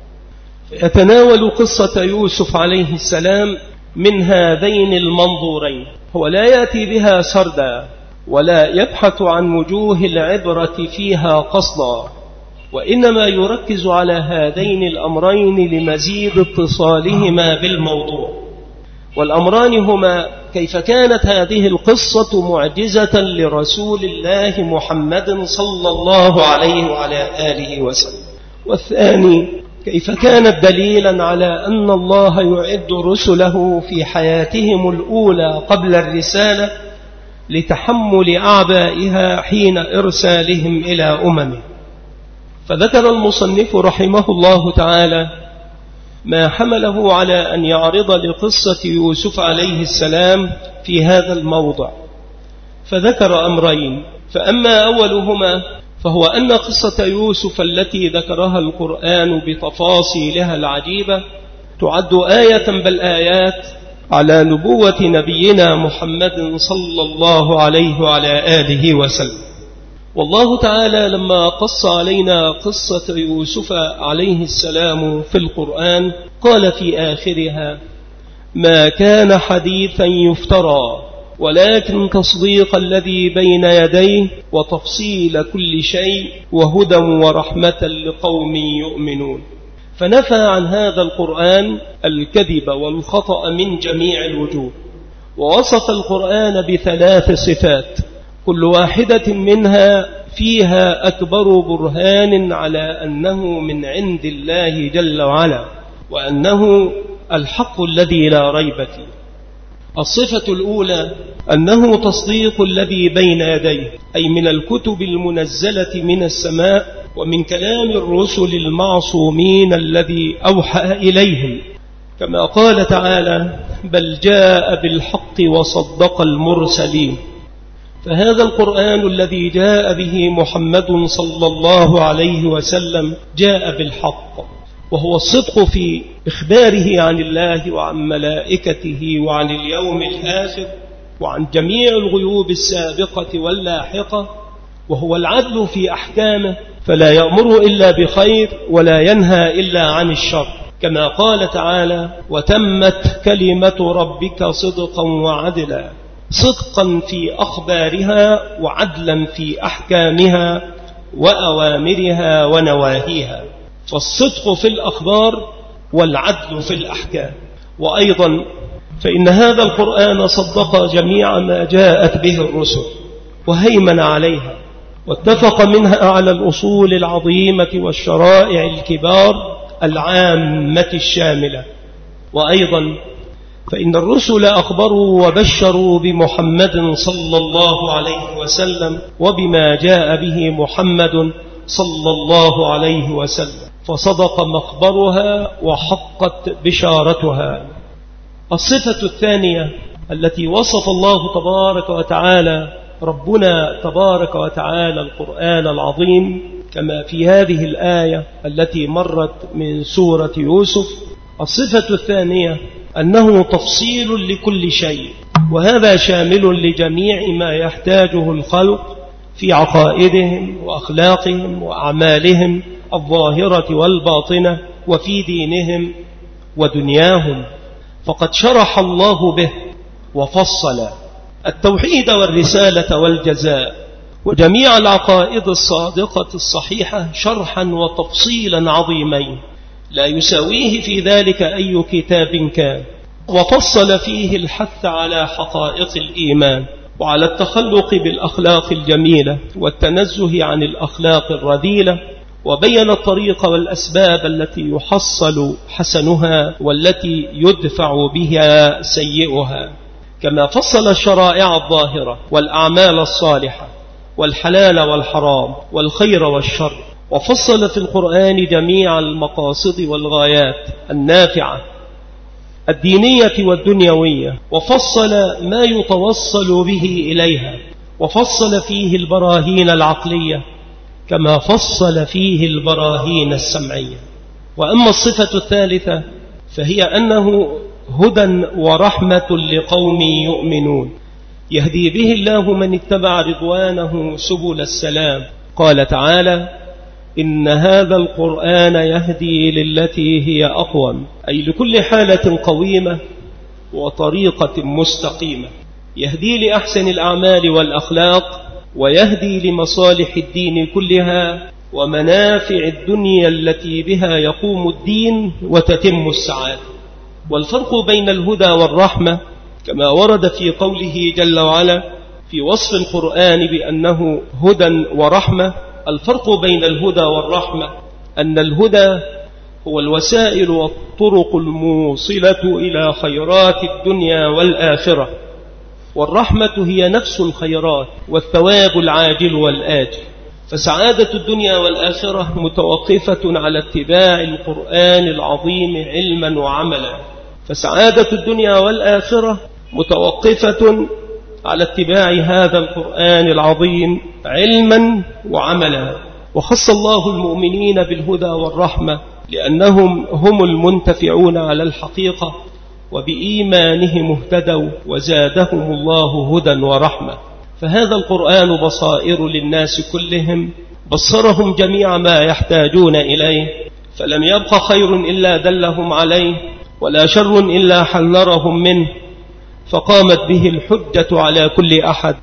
Speaker 1: يتناول قصة يوسف عليه السلام من هذين المنظورين. هو لا يأتي بها سردا ولا يبحث عن وجوه العبرة فيها قصدا، وإنما يركز على هذين الأمرين لمزيد اتصالهما بالموضوع. والأمران هما: كيف كانت هذه القصة معجزة لرسول الله محمد صلى الله عليه وعلى آله وسلم. والثاني: كيف كانت دليلا على أن الله يعد رسله في حياتهم الأولى قبل الرسالة لتحمل أعبائها حين إرسالهم إلى أممه. فذكر المصنف رحمه الله تعالى ما حمله على أن يعرض لقصة يوسف عليه السلام في هذا الموضع. فذكر أمرين: فأما أولهما فهو أن قصة يوسف التي ذكرها القرآن بتفاصيلها العجيبة تعد آية بل آيات على نبوة نبينا محمد صلى الله عليه وعلى آله وسلم. والله تعالى لما قص علينا قصة يوسف عليه السلام في القرآن قال في آخرها: ما كان حديثا يفترى ولكن تصديق الذي بين يديه وتفصيل كل شيء وهدى ورحمة لقوم يؤمنون. فنفى عن هذا القرآن الكذب والخطأ من جميع الوجوه، ووصف القرآن بثلاث صفات كل واحدة منها فيها أكبر برهان على أنه من عند الله جل وعلا وأنه الحق الذي لا ريب فيه. الصفة الأولى أنه تصديق الذي بين يديه، أي من الكتب المنزلة من السماء ومن كلام الرسل المعصومين الذي أوحى إليهم، كما قال تعالى: بل جاء بالحق وصدق المرسلين. فهذا القرآن الذي جاء به محمد صلى الله عليه وسلم جاء بالحق، وهو الصدق في إخباره عن الله وعن ملائكته وعن اليوم الآخر وعن جميع الغيوب السابقة واللاحقة، وهو العدل في أحكامه فلا يأمر إلا بخير ولا ينهى إلا عن الشر، كما قال تعالى: وتمت كلمة ربك صدقا وعدلا، صدقا في أخبارها وعدلا في أحكامها وأوامرها ونواهيها. فالصدق في الأخبار والعدل في الأحكام. وأيضا فإن هذا القرآن صدق جميع ما جاءت به الرسل وهيمن عليها، واتفق منها على الأصول العظيمة والشرائع الكبار العامة الشاملة. وأيضا فإن الرسل أخبروا وبشروا بمحمد صلى الله عليه وسلم وبما جاء به محمد صلى الله عليه وسلم، فصدق مخبرها وحقت بشارتها. الصفة الثانية التي وصف الله تبارك وتعالى ربنا تبارك وتعالى القرآن العظيم كما في هذه الآية التي مرت من سورة يوسف. الصفة الثانية أنه تفصيل لكل شيء، وهذا شامل لجميع ما يحتاجه الخلق في عقائدهم وأخلاقهم وأعمالهم الظاهرة والباطنة وفي دينهم ودنياهم، فقد شرح الله به وفصل التوحيد والرسالة والجزاء وجميع العقائد الصادقة الصحيحة شرحا وتفصيلا عظيمين لا يساويه في ذلك أي كتاب كان، وفصل فيه الحث على حقائق الإيمان وعلى التخلق بالأخلاق الجميلة والتنزه عن الأخلاق الرذيلة، وبين الطريق والأسباب التي يحصل حسنها والتي يدفع بها سيئها، كما فصل الشرائع الظاهرة والأعمال الصالحة والحلال والحرام والخير والشر، وفصل في القرآن جميع المقاصد والغايات النافعة الدينية والدنيوية، وفصل ما يتوصل به إليها، وفصل فيه البراهين العقلية كما فصل فيه البراهين السمعية. وأما الصفة الثالثة فهي أنه هدى ورحمة لقوم يؤمنون يهدي به الله من اتبع رضوانه سبل السلام. قال تعالى: إن هذا القرآن يهدي للتي هي أقوم، أي لكل حالة قويمة وطريقة مستقيمة، يهدي لأحسن الأعمال والأخلاق، ويهدي لمصالح الدين كلها ومنافع الدنيا التي بها يقوم الدين وتتم السعادة. والفرق بين الهدى والرحمة كما ورد في قوله جل وعلا في وصف القرآن بأنه هدى ورحمة، الفرق بين الهدى والرحمة أن الهدى هو الوسائل والطرق الموصلة إلى خيرات الدنيا والآخرة، والرحمة هي نفس الخيرات والثواب العاجل والآجل. فسعادة الدنيا والآخرة متوقفة على اتباع القرآن العظيم علما وعملا، فسعادة الدنيا والآخرة متوقفة على اتباع هذا القرآن العظيم علما وعملا. وخص الله المؤمنين بالهدى والرحمة لأنهم هم المنتفعون على الحقيقة، وبإيمانهم اهتدوا وزادهم الله هدى ورحمة. فهذا القرآن بصائر للناس كلهم، بصرهم جميع ما يحتاجون إليه، فلم يبق خير إلا دلهم عليه، ولا شر إلا حذرهم منه، فقامت به الحجة على كل أحد،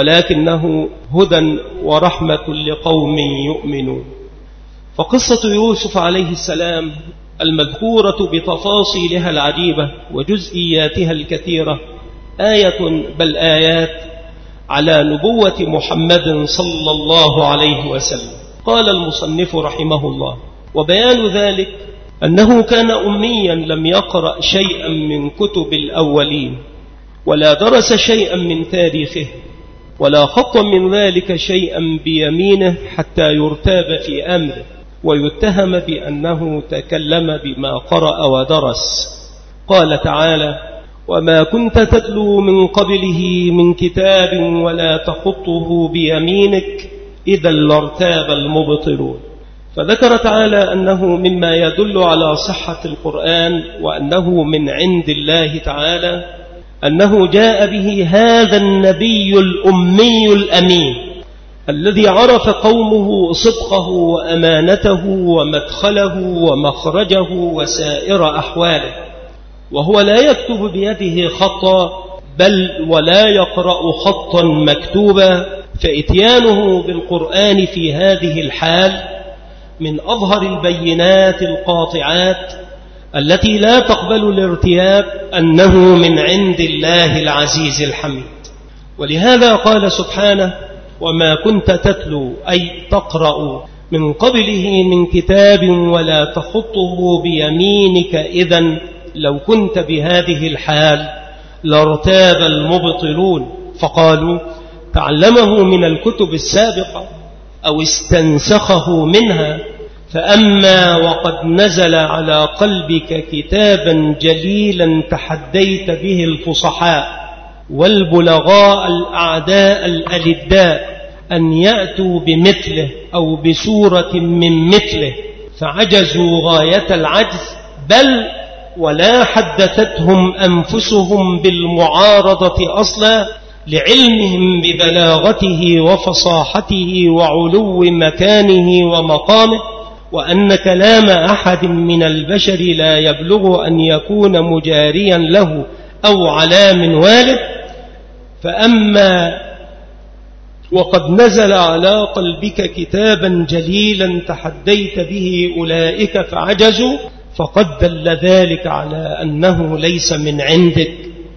Speaker 1: ولكنه هدى ورحمة لقوم يؤمنون. فقصة يوسف عليه السلام المذكورة بتفاصيلها العجيبة وجزئياتها الكثيرة آية بل آيات على نبوة محمد صلى الله عليه وسلم. قال المصنف رحمه الله: وبيان ذلك أنه كان أميا لم يقرأ شيئا من كتب الأولين، ولا درس شيئا من تاريخه، ولا خط من ذلك شيئا بيمينه حتى يرتاب في أمره ويتهم بأنه تكلم بما قرأ ودرس. قال تعالى: وما كنت تتلو من قبله من كتاب ولا تخطه بيمينك إذا لارتاب المبطلون. فذكر تعالى أنه مما يدل على صحة القرآن وأنه من عند الله تعالى أنه جاء به هذا النبي الأمي الأمين الذي عرف قومه صدقه وأمانته ومدخله ومخرجه وسائر أحواله، وهو لا يكتب بيده خطا بل ولا يقرأ خطا مكتوبا، فإتيانه بالقرآن في هذه الحال من أظهر البينات القاطعات التي لا تقبل الارتياب أنه من عند الله العزيز الحميد. ولهذا قال سبحانه: وما كنت تتلو أي تقرأ من قبله من كتاب ولا تخطه بيمينك إذن لو كنت بهذه الحال لارتاب المبطلون، فقالوا تعلمه من الكتب السابقة أو استنسخه منها، فأما وقد نزل على قلبك كتابا جليلا تحديت به الفصحاء والبلغاء الأعداء الألداء أن يأتوا بمثله أو بسورة من مثله فعجزوا غاية العجز، بل ولا حدثتهم أنفسهم بالمعارضة أصلا لعلمهم ببلاغته وفصاحته وعلو مكانه ومقامه، وأن كلام أحد من البشر لا يبلغ أن يكون مجاريا له أو على منواله. فأما وقد نزل على قلبك كتابا جليلا تحديت به أولئك فعجزوا، فقد دل ذلك على أنه ليس من عندك،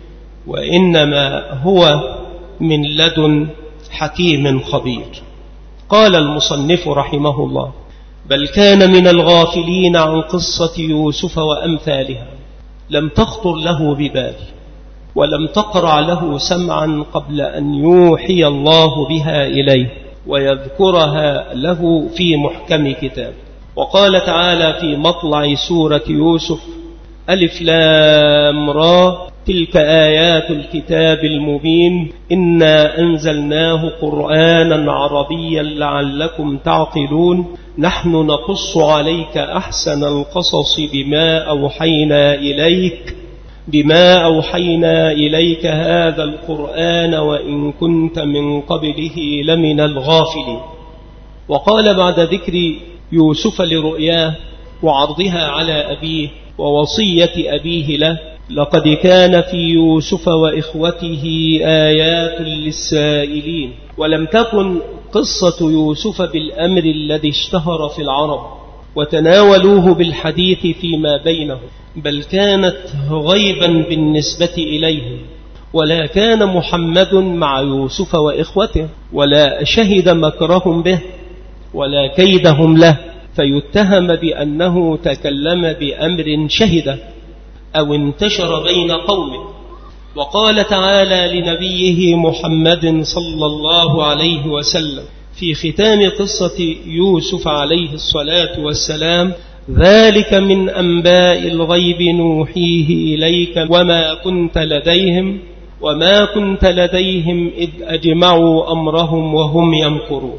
Speaker 1: وإنما هو من لدن حكيم خبير. قال المصنف رحمه الله: بل كان من الغافلين عن قصة يوسف وأمثالها، لم تخطر له ببال ولم تقرع له سمعا قبل أن يوحي الله بها إليه ويذكرها له في محكم كتاب. وقال تعالى في مطلع سورة يوسف: ألف لام را تلك آيات الكتاب المبين إنا أنزلناه قرآنا عربيا لعلكم تعقلون نحن نقص عليك أحسن القصص بما أوحينا إليك بما أوحينا إليك هذا القرآن وإن كنت من قبله لمن الغافلين. وقال بعد ذكر يوسف لرؤياه وعرضها على أبيه ووصية أبيه له: لقد كان في يوسف وإخوته آيات للسائلين. ولم تكن قصة يوسف بالأمر الذي اشتهر في العرب وتناولوه بالحديث فيما بينهم، بل كانت غيبا بالنسبة إليهم، ولا كان محمد مع يوسف وإخوته، ولا شهد مكرهم به ولا كيدهم له، فيتهم بأنه تكلم بأمر شهد أو انتشر بين قومه. وقال تعالى لنبيه محمد صلى الله عليه وسلم في ختام قصة يوسف عليه الصلاة والسلام: ذلك من أنباء الغيب نوحيه إليك وما كنت لديهم وما كنت لديهم إذ أجمعوا أمرهم وهم يمكرون.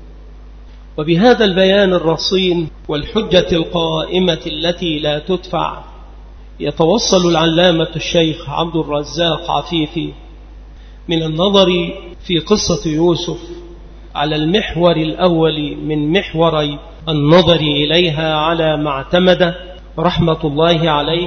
Speaker 1: وبهذا البيان الرصين والحجة القائمة التي لا تدفع يتوصل العلامة الشيخ عبد الرزاق عفيفي من النظر في قصة يوسف على المحور الأول من محوري النظر إليها على ما اعتمد رحمة الله عليه،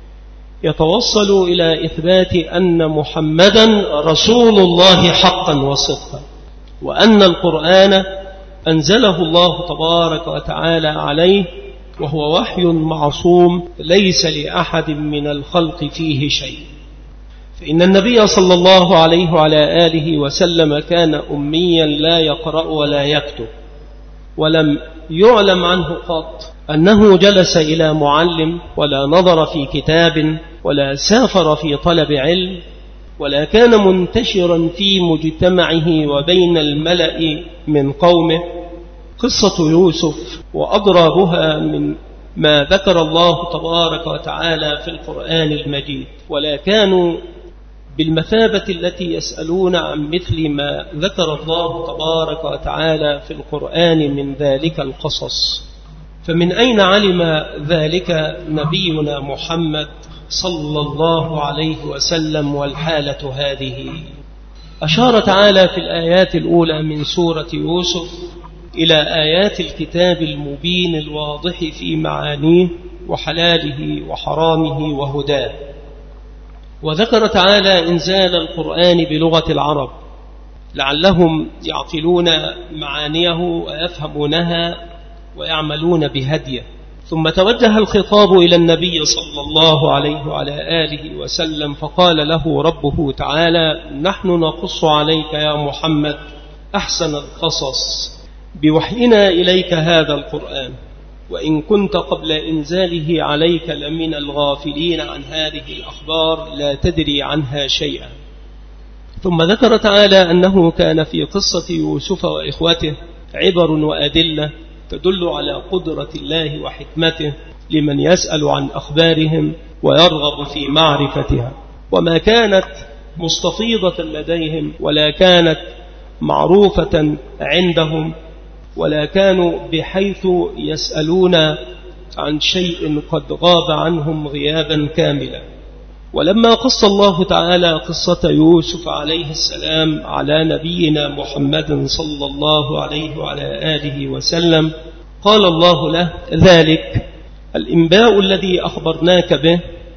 Speaker 1: يتوصل إلى إثبات أن محمدا رسول الله حقا وصدقا، وأن القرآن أنزله الله تبارك وتعالى عليه وهو وحي معصوم ليس لأحد من الخلق فيه شيء. فإن النبي صلى الله عليه وعلى آله وسلم كان أميا لا يقرأ ولا يكتب، ولم يعلم عنه قط أنه جلس إلى معلم ولا نظر في كتاب ولا سافر في طلب علم، ولا كان منتشرا في مجتمعه وبين الملأ من قومه. قصة يوسف وأضرابها من ما ذكر الله تبارك وتعالى في القرآن المجيد، ولا كانوا بالمثابة التي يسألون عن مثل ما ذكر الله تبارك وتعالى في القرآن من ذلك القصص. فمن أين علم ذلك نبينا محمد صلى الله عليه وسلم والحالة هذه؟ أشار تعالى في الآيات الأولى من سورة يوسف إلى آيات الكتاب المبين الواضح في معانيه وحلاله وحرامه وهداه. وذكر تعالى إنزال القرآن بلغة العرب لعلهم يعقلون معانيه ويفهمونها ويعملون بهديه. ثم توجه الخطاب إلى النبي صلى الله عليه وعلى آله وسلم فقال له ربه تعالى: نحن نقص عليك يا محمد أحسن القصص بوحينا إليك هذا القرآن وإن كنت قبل إنزاله عليك لمن الغافلين عن هذه الأخبار لا تدري عنها شيئا. ثم ذكر تعالى أنه كان في قصة يوسف وإخوته عبر وأدلة تدل على قدرة الله وحكمته لمن يسأل عن أخبارهم ويرغب في معرفتها، وما كانت مستفيضة لديهم ولا كانت معروفة عندهم، ولا كانوا بحيث يسألون عن شيء قد غاب عنهم غيابا كاملا. ولما قص الله تعالى قصة يوسف عليه السلام على نبينا محمد صلى الله عليه وعلى آله وسلم قال الله له: ذلك الإنباء الذي أخبرناك به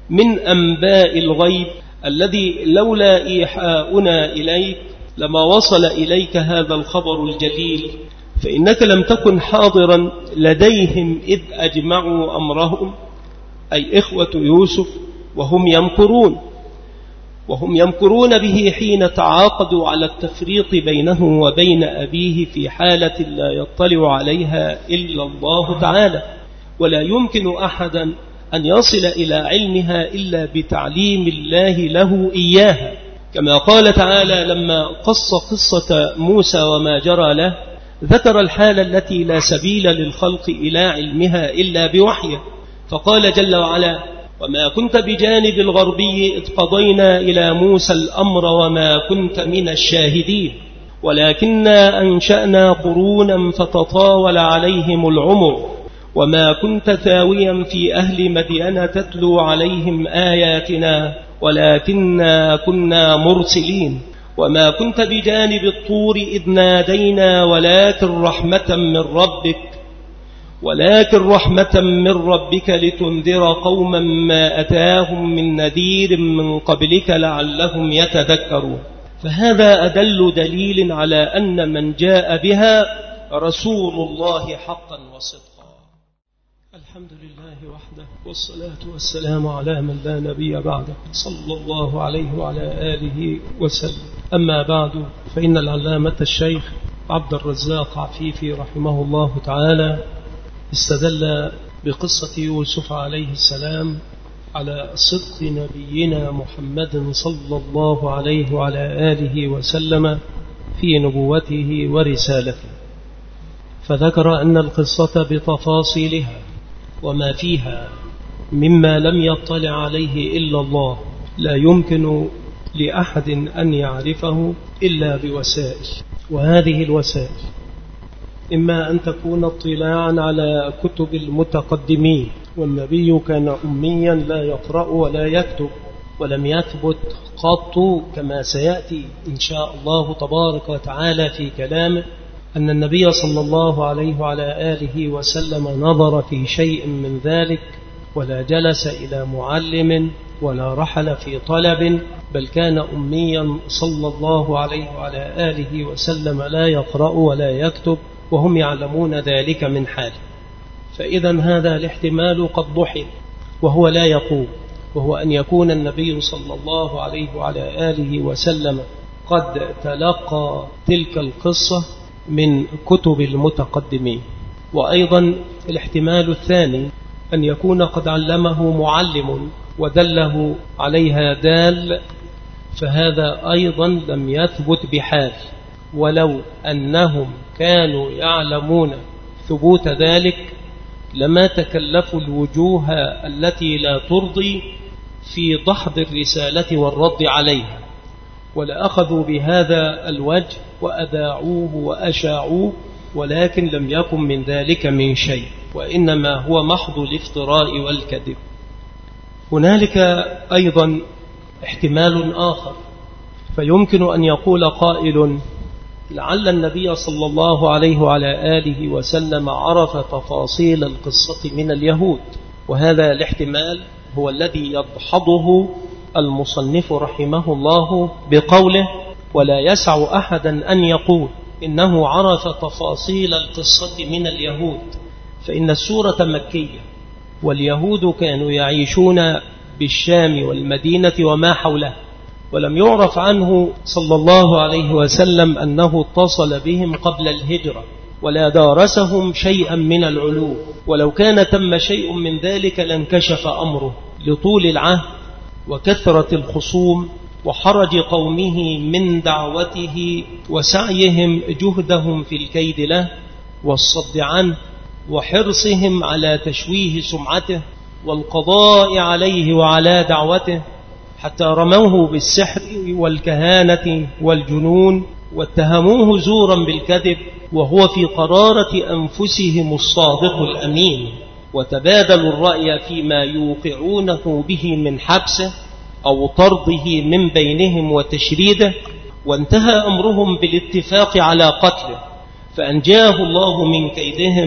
Speaker 1: من أنباء الغيب الذي لولا إيحاؤنا إليك لما وصل إليك هذا الخبر الجليل، فإنك لم تكن حاضرا لديهم إذ أجمعوا أمرهم، أي إخوة يوسف، وهم يمكرون وهم يمكرون به حين تعاقدوا على التفريق بينه وبين أبيه في حالة لا يطلع عليها إلا الله تعالى، ولا يمكن أحدا أن يصل إلى علمها إلا بتعليم الله له إياها، كما قال تعالى لما قص قصة موسى وما جرى له ذكر الحالة التي لا سبيل للخلق إلى علمها إلا بوحيه، فقال جل وعلا: وما كنت بجانب الغربي إذ قضينا إلى موسى الأمر وما كنت من الشاهدين ولكننا أنشأنا قرونا فتطاول عليهم العمر وما كنت ثاويا في أهل مدين تتلو عليهم آياتنا ولكننا كنا مرسلين وما كنت بجانب الطور إذ نادينا ولكن رحمة من ربك ولكن رحمة من ربك لتنذر قوما ما أتاهم من نذير من قبلك لعلهم يتذكرون. فهذا أدل دليل على أن من جاء بها رسول الله حقا وصدقا. الحمد لله وحده والصلاة والسلام على من لا نبي بعده صلى الله عليه وعلى آله وسلم. أما بعد، فإن العلامة الشيخ عبد الرزاق عفيفي رحمه الله تعالى استدل بقصة يوسف عليه السلام على صدق نبينا محمد صلى الله عليه وعلى آله وسلم في نبوته ورسالته، فذكر أن القصة بتفاصيلها وما فيها مما لم يطلع عليه إلا الله لا يمكن لأحد أن يعرفه إلا بوسائل، وهذه الوسائل إما أن تكون اطلاعا على كتب المتقدمين، والنبي كان أميا لا يقرأ ولا يكتب، ولم يثبت قط كما سيأتي إن شاء الله تبارك وتعالى في كلامه أن النبي صلى الله عليه وعلى آله وسلم نظر في شيء من ذلك ولا جلس إلى معلم ولا رحل في طلب، بل كان أميا صلى الله عليه وعلى آله وسلم لا يقرأ ولا يكتب وهم يعلمون ذلك من حاله. فإذا هذا الاحتمال قد ضحل وهو لا يقوم، وهو أن يكون النبي صلى الله عليه وعلى آله وسلم قد تلقى تلك القصة من كتب المتقدمين. وأيضا الاحتمال الثاني أن يكون قد علمه معلم ودله عليها دال، فهذا أيضا لم يثبت بحال، ولو أنهم كانوا يعلمون ثبوت ذلك لما تكلفوا الوجوه التي لا ترضي في دحض الرسالة والرد عليها، ولأخذوا بهذا الوجه وأذاعوه وأشاعوه، ولكن لم يكن من ذلك من شيء، وإنما هو محض الافتراء والكذب. هنالك أيضا احتمال آخر، فيمكن أن يقول قائل: لعل النبي صلى الله عليه وعلى آله وسلم عرف تفاصيل القصة من اليهود، وهذا الاحتمال هو الذي يدحضه المصنف رحمه الله بقوله: ولا يسع أحدا أن يقول إنه عرف تفاصيل القصة من اليهود، فإن السورة مكية، واليهود كانوا يعيشون بالشام والمدينة وما حولها، ولم يعرف عنه صلى الله عليه وسلم أنه اتصل بهم قبل الهجرة ولا دارسهم شيئا من العلوم، ولو كان تم شيء من ذلك لانكشف أمره لطول العهد وكثرة الخصوم وحرج قومه من دعوته وسعيهم جهدهم في الكيد له والصد عنه وحرصهم على تشويه سمعته والقضاء عليه وعلى دعوته، حتى رموه بالسحر والكهانة والجنون واتهموه زورا بالكذب وهو في قرارة أنفسهم الصادق الأمين، وتبادلوا الرأي فيما يوقعونه به من حبسه أو طرده من بينهم وتشريده، وانتهى أمرهم بالاتفاق على قتله، فأنجاه الله من كيدهم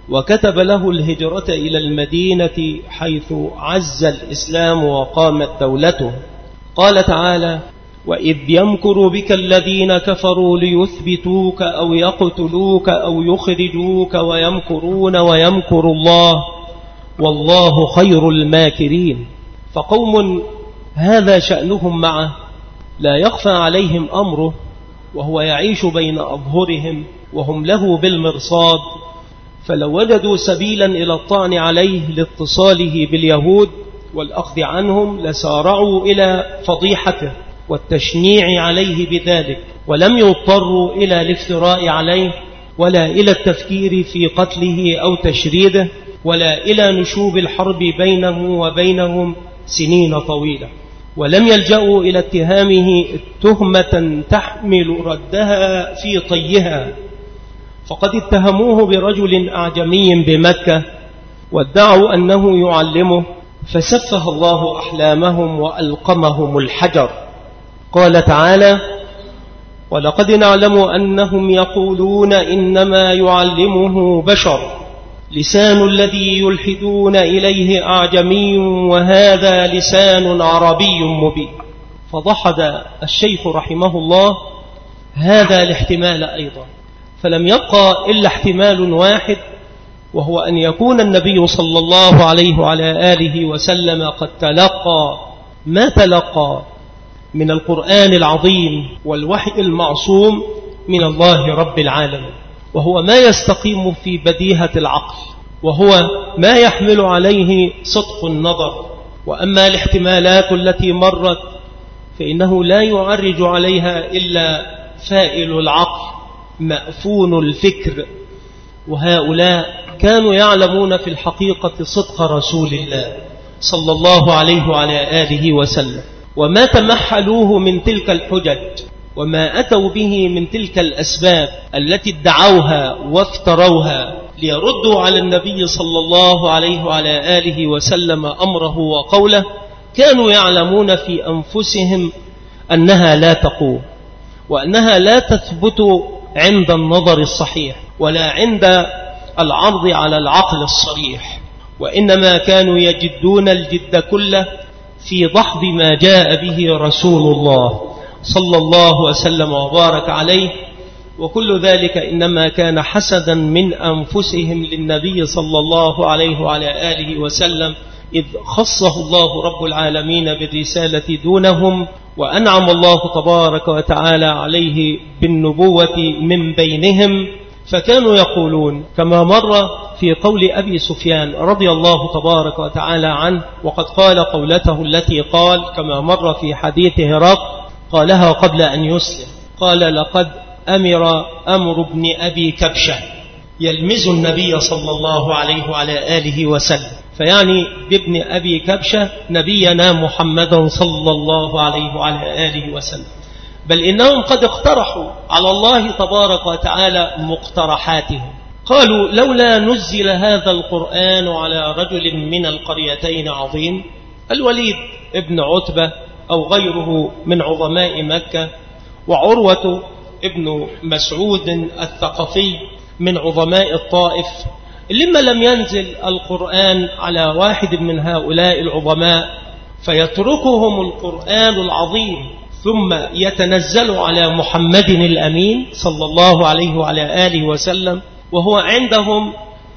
Speaker 1: وكتب له الهجرة إلى المدينة حيث عز الإسلام وقامت دولته. قال تعالى: وإذ يمكر بك الذين كفروا ليثبتوك أو يقتلوك أو يخرجوك ويمكرون ويمكر الله والله خير الماكرين. فقوم هذا شأنهم معه لا يخفى عليهم أمره، وهو يعيش بين أظهرهم وهم له بالمرصاد، فلو وجدوا سبيلا إلى الطعن عليه لاتصاله باليهود والأخذ عنهم لسارعوا إلى فضيحته والتشنيع عليه بذلك، ولم يضطروا إلى الافتراء عليه ولا إلى التفكير في قتله أو تشريده ولا إلى نشوب الحرب بينه وبينهم سنين طويلة، ولم يلجأوا إلى اتهامه تهمة تحمل ردها في طيها، فقد اتهموه برجل أعجمي بمكة وادعوا أنه يعلمه، فسفه الله أحلامهم وألقمهم الحجر. قال تعالى: ولقد نعلم أنهم يقولون إنما يعلمه بشر لسان الذي يلحدون إليه أعجمي وهذا لسان عربي مبين. فضحد الشيخ رحمه الله هذا الاحتمال أيضا، فلم يبقى إلا احتمال واحد، وهو أن يكون النبي صلى الله عليه وعلى آله وسلم قد تلقى ما تلقى من القرآن العظيم والوحي المعصوم من الله رب العالمين، وهو ما يستقيم في بديهة العقل، وهو ما يحمل عليه صدق النظر. وأما الاحتمالات التي مرت فإنه لا يعرج عليها إلا فائل العقل مأفون الفكر، وهؤلاء كانوا يعلمون في الحقيقة صدق رسول الله صلى الله عليه وعلى آله وسلم، وما تمحلوه من تلك الحجج وما أتوا به من تلك الأسباب التي ادعوها وافتروها ليردوا على النبي صلى الله عليه وعلى آله وسلم أمره وقوله، كانوا يعلمون في أنفسهم أنها لا تقوم، وأنها لا تثبت عند النظر الصحيح ولا عند العرض على العقل الصريح، وإنما كانوا يجدون الجد كله في دحض ما جاء به رسول الله صلى الله وسلم وبارك عليه، وكل ذلك إنما كان حسدا من أنفسهم للنبي صلى الله عليه وعلى آله وسلم، إذ خصه الله رب العالمين بالرسالة دونهم، وأنعم الله تبارك وتعالى عليه بالنبوة من بينهم. فكانوا يقولون كما مر في قول أبي سفيان رضي الله تبارك وتعالى عنه، وقد قال قولته التي قال كما مر في حديث هرقل قالها قبل أن يسلم، قال: لقد أمر أمر ابن أبي كبشة يلمز النبي صلى الله عليه وعلى آله وسلم، فيعني بابن أبي كبشة نبينا محمدا صلى الله عليه وعلى آله وسلم، بل إنهم قد اقترحوا على الله تبارك وتعالى مقترحاتهم، قالوا: لولا نزل هذا القرآن على رجل من القريتين عظيم، الوليد ابن عتبة أو غيره من عظماء مكة، وعروة ابن مسعود الثقفي من عظماء الطائف، لما لم ينزل القرآن على واحد من هؤلاء العظماء فيتركهم القرآن العظيم ثم يتنزل على محمد الأمين صلى الله عليه وعلى آله وسلم، وهو عندهم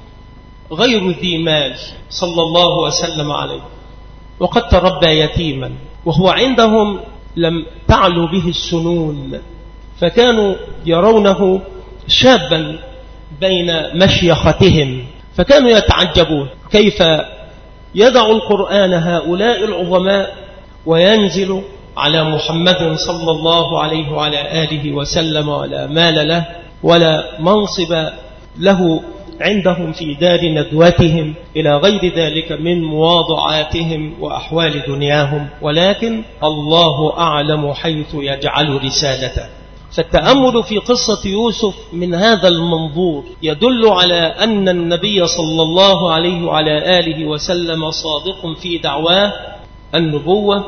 Speaker 1: غير ذي مال صلى الله وسلم عليه، وقد تربى يتيما، وهو عندهم لم تعلو به السنون، فكانوا يرونه شابا بين مشيختهم، فكانوا يتعجبون كيف يدع القرآن هؤلاء العظماء وينزل على محمد صلى الله عليه وعلى آله وسلم، ولا مال له ولا منصب له عندهم في دار ندوتهم إلى غير ذلك من مواضعاتهم وأحوال دنياهم، ولكن الله أعلم حيث يجعل رسالته. فالتأمل في قصة يوسف من هذا المنظور يدل على أن النبي صلى الله عليه وعلى آله وسلم صادق في دعواه النبوة،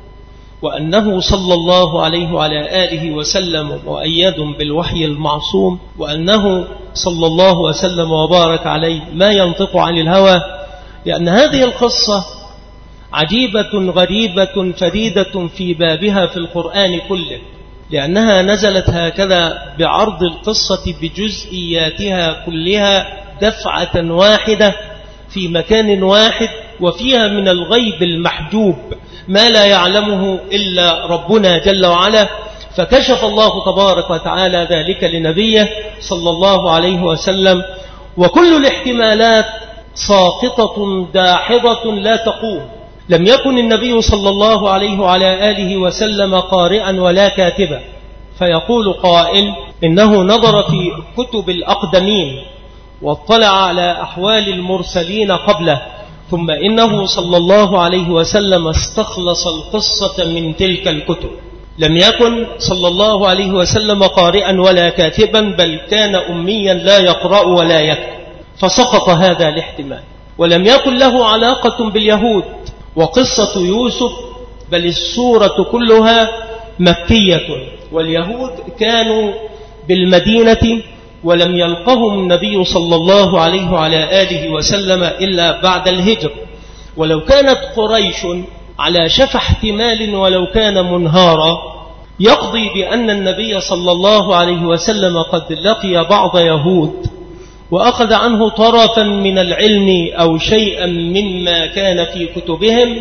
Speaker 1: وأنه صلى الله عليه وعلى آله وسلم مؤيد بالوحي المعصوم، وأنه صلى الله وسلم وبارك عليه ما ينطق عن الهوى، لأن هذه القصة عجيبة غريبة فريدة في بابها في القرآن كله، لأنها نزلت هكذا بعرض القصة بجزئياتها كلها دفعة واحدة في مكان واحد، وفيها من الغيب المحجوب ما لا يعلمه إلا ربنا جل وعلا. فكشف الله تبارك وتعالى ذلك لنبيه صلى الله عليه وسلم، وكل الاحتمالات ساقطة داحضة لا تقوم. لم يكن النبي صلى الله عليه وعلى آله وسلم قارئا ولا كاتبا، فيقول قائل إنه نظر في كتب الأقدمين واطلع على أحوال المرسلين قبله، ثم إنه صلى الله عليه وسلم استخلص القصة من تلك الكتب. لم يكن صلى الله عليه وسلم قارئا ولا كاتبا، بل كان أميا لا يقرأ ولا يكتب، فسقط هذا الاحتمال. ولم يكن له علاقة باليهود وقصة يوسف، بل السورة كلها مكية، واليهود كانوا بالمدينة ولم يلقهم النبي صلى الله عليه وعلى آله وسلم إلا بعد الهجر. ولو كانت قريش على شفا احتمال ولو كان منهارا يقضي بأن النبي صلى الله عليه وسلم قد لقي بعض يهود وأخذ عنه طرفا من العلم أو شيئا مما كان في كتبهم،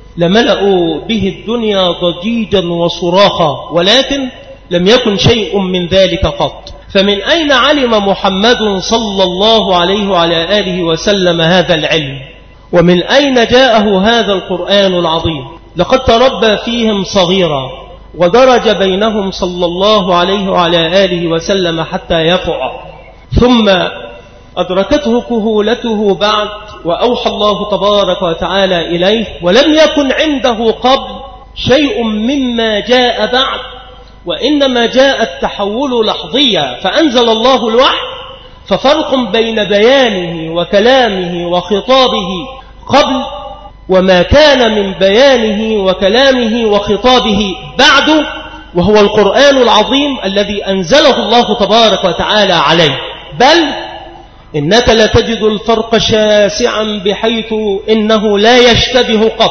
Speaker 1: لملأوا به الدنيا ضجيجا وصراخا، ولكن لم يكن شيء من ذلك قط. فمن أين علم محمد صلى الله عليه وعلى آله وسلم هذا العلم؟ ومن أين جاءه هذا القرآن العظيم؟ لقد تربى فيهم صغيرا، ودرج بينهم صلى الله عليه وعلى آله وسلم حتى يفع، ثم أدركته كهولته بعد، وأوحى الله تبارك وتعالى إليه، ولم يكن عنده قبل شيء مما جاء بعد، وإنما جاء التحول لحظيا، فأنزل الله الوحي. ففرق بين بيانه وكلامه وخطابه قبل، وما كان من بيانه وكلامه وخطابه بعد، وهو القرآن العظيم الذي أنزله الله تبارك وتعالى عليه. بل إنك لتجد الفرق شاسعا بحيث إنه لا يشتبه قط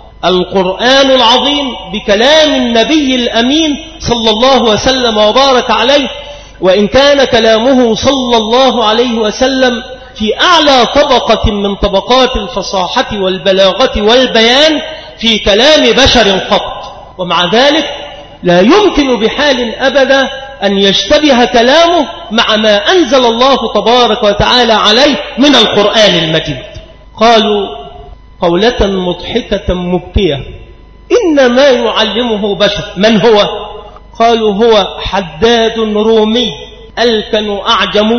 Speaker 1: القرآن العظيم بكلام النبي الأمين صلى الله وسلم وبارك عليه، وإن كان كلامه صلى الله عليه وسلم في أعلى طبقة من طبقات الفصاحة والبلاغة والبيان في كلام بشر قط، ومع ذلك لا يمكن بحال أبدا أن يشتبه كلامه مع ما أنزل الله تبارك وتعالى عليه من القرآن المجيد. قالوا قولة مضحكة مبكية: إنما يعلمه بشر. من هو؟ قالوا هو حداد رومي ألكن أعجم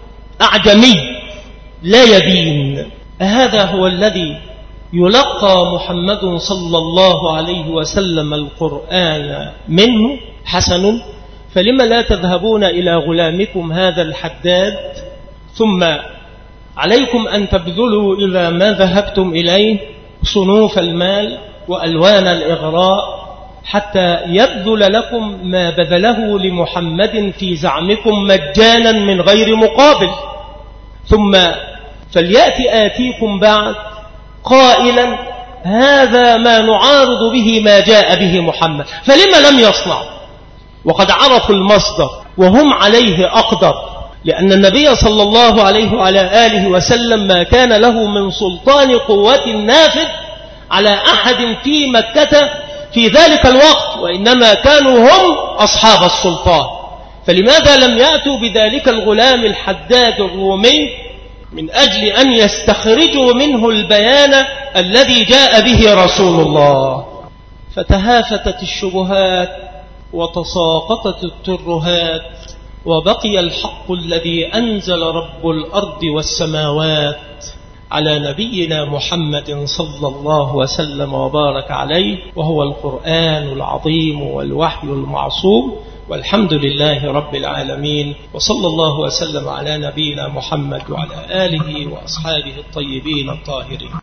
Speaker 1: أعجمي لا يبين. هذا هو الذي يلقى محمد صلى الله عليه وسلم القرآن منه؟ حسن، فلم لا تذهبون إلى غلامكم هذا الحداد، ثم عليكم أن تبذلوا إذا ما ذهبتم إليه صنوف المال وألوان الإغراء حتى يبذل لكم ما بذله لمحمد في زعمكم مجانا من غير مقابل، ثم فليأتي آتيكم بعد قائلا هذا ما نعارض به ما جاء به محمد. فلما لم يصنع وقد عرفوا المصدر وهم عليه أقدر؟ لأن النبي صلى الله عليه وعلى آله وسلم ما كان له من سلطان قوة نافذ على أحد في مكة في ذلك الوقت، وإنما كانوا هم أصحاب السلطان. فلماذا لم يأتوا بذلك الغلام الحداد الرومي من أجل أن يستخرجوا منه البيان الذي جاء به رسول الله؟ فتهافتت الشبهات وتساقطت الترهات، وبقي الحق الذي أنزل رب الأرض والسماوات على نبينا محمد صلى الله وسلم وبارك عليه، وهو القرآن العظيم والوحي المعصوم. والحمد لله رب العالمين، وصلى الله وسلم على نبينا محمد وعلى آله وأصحابه الطيبين الطاهرين.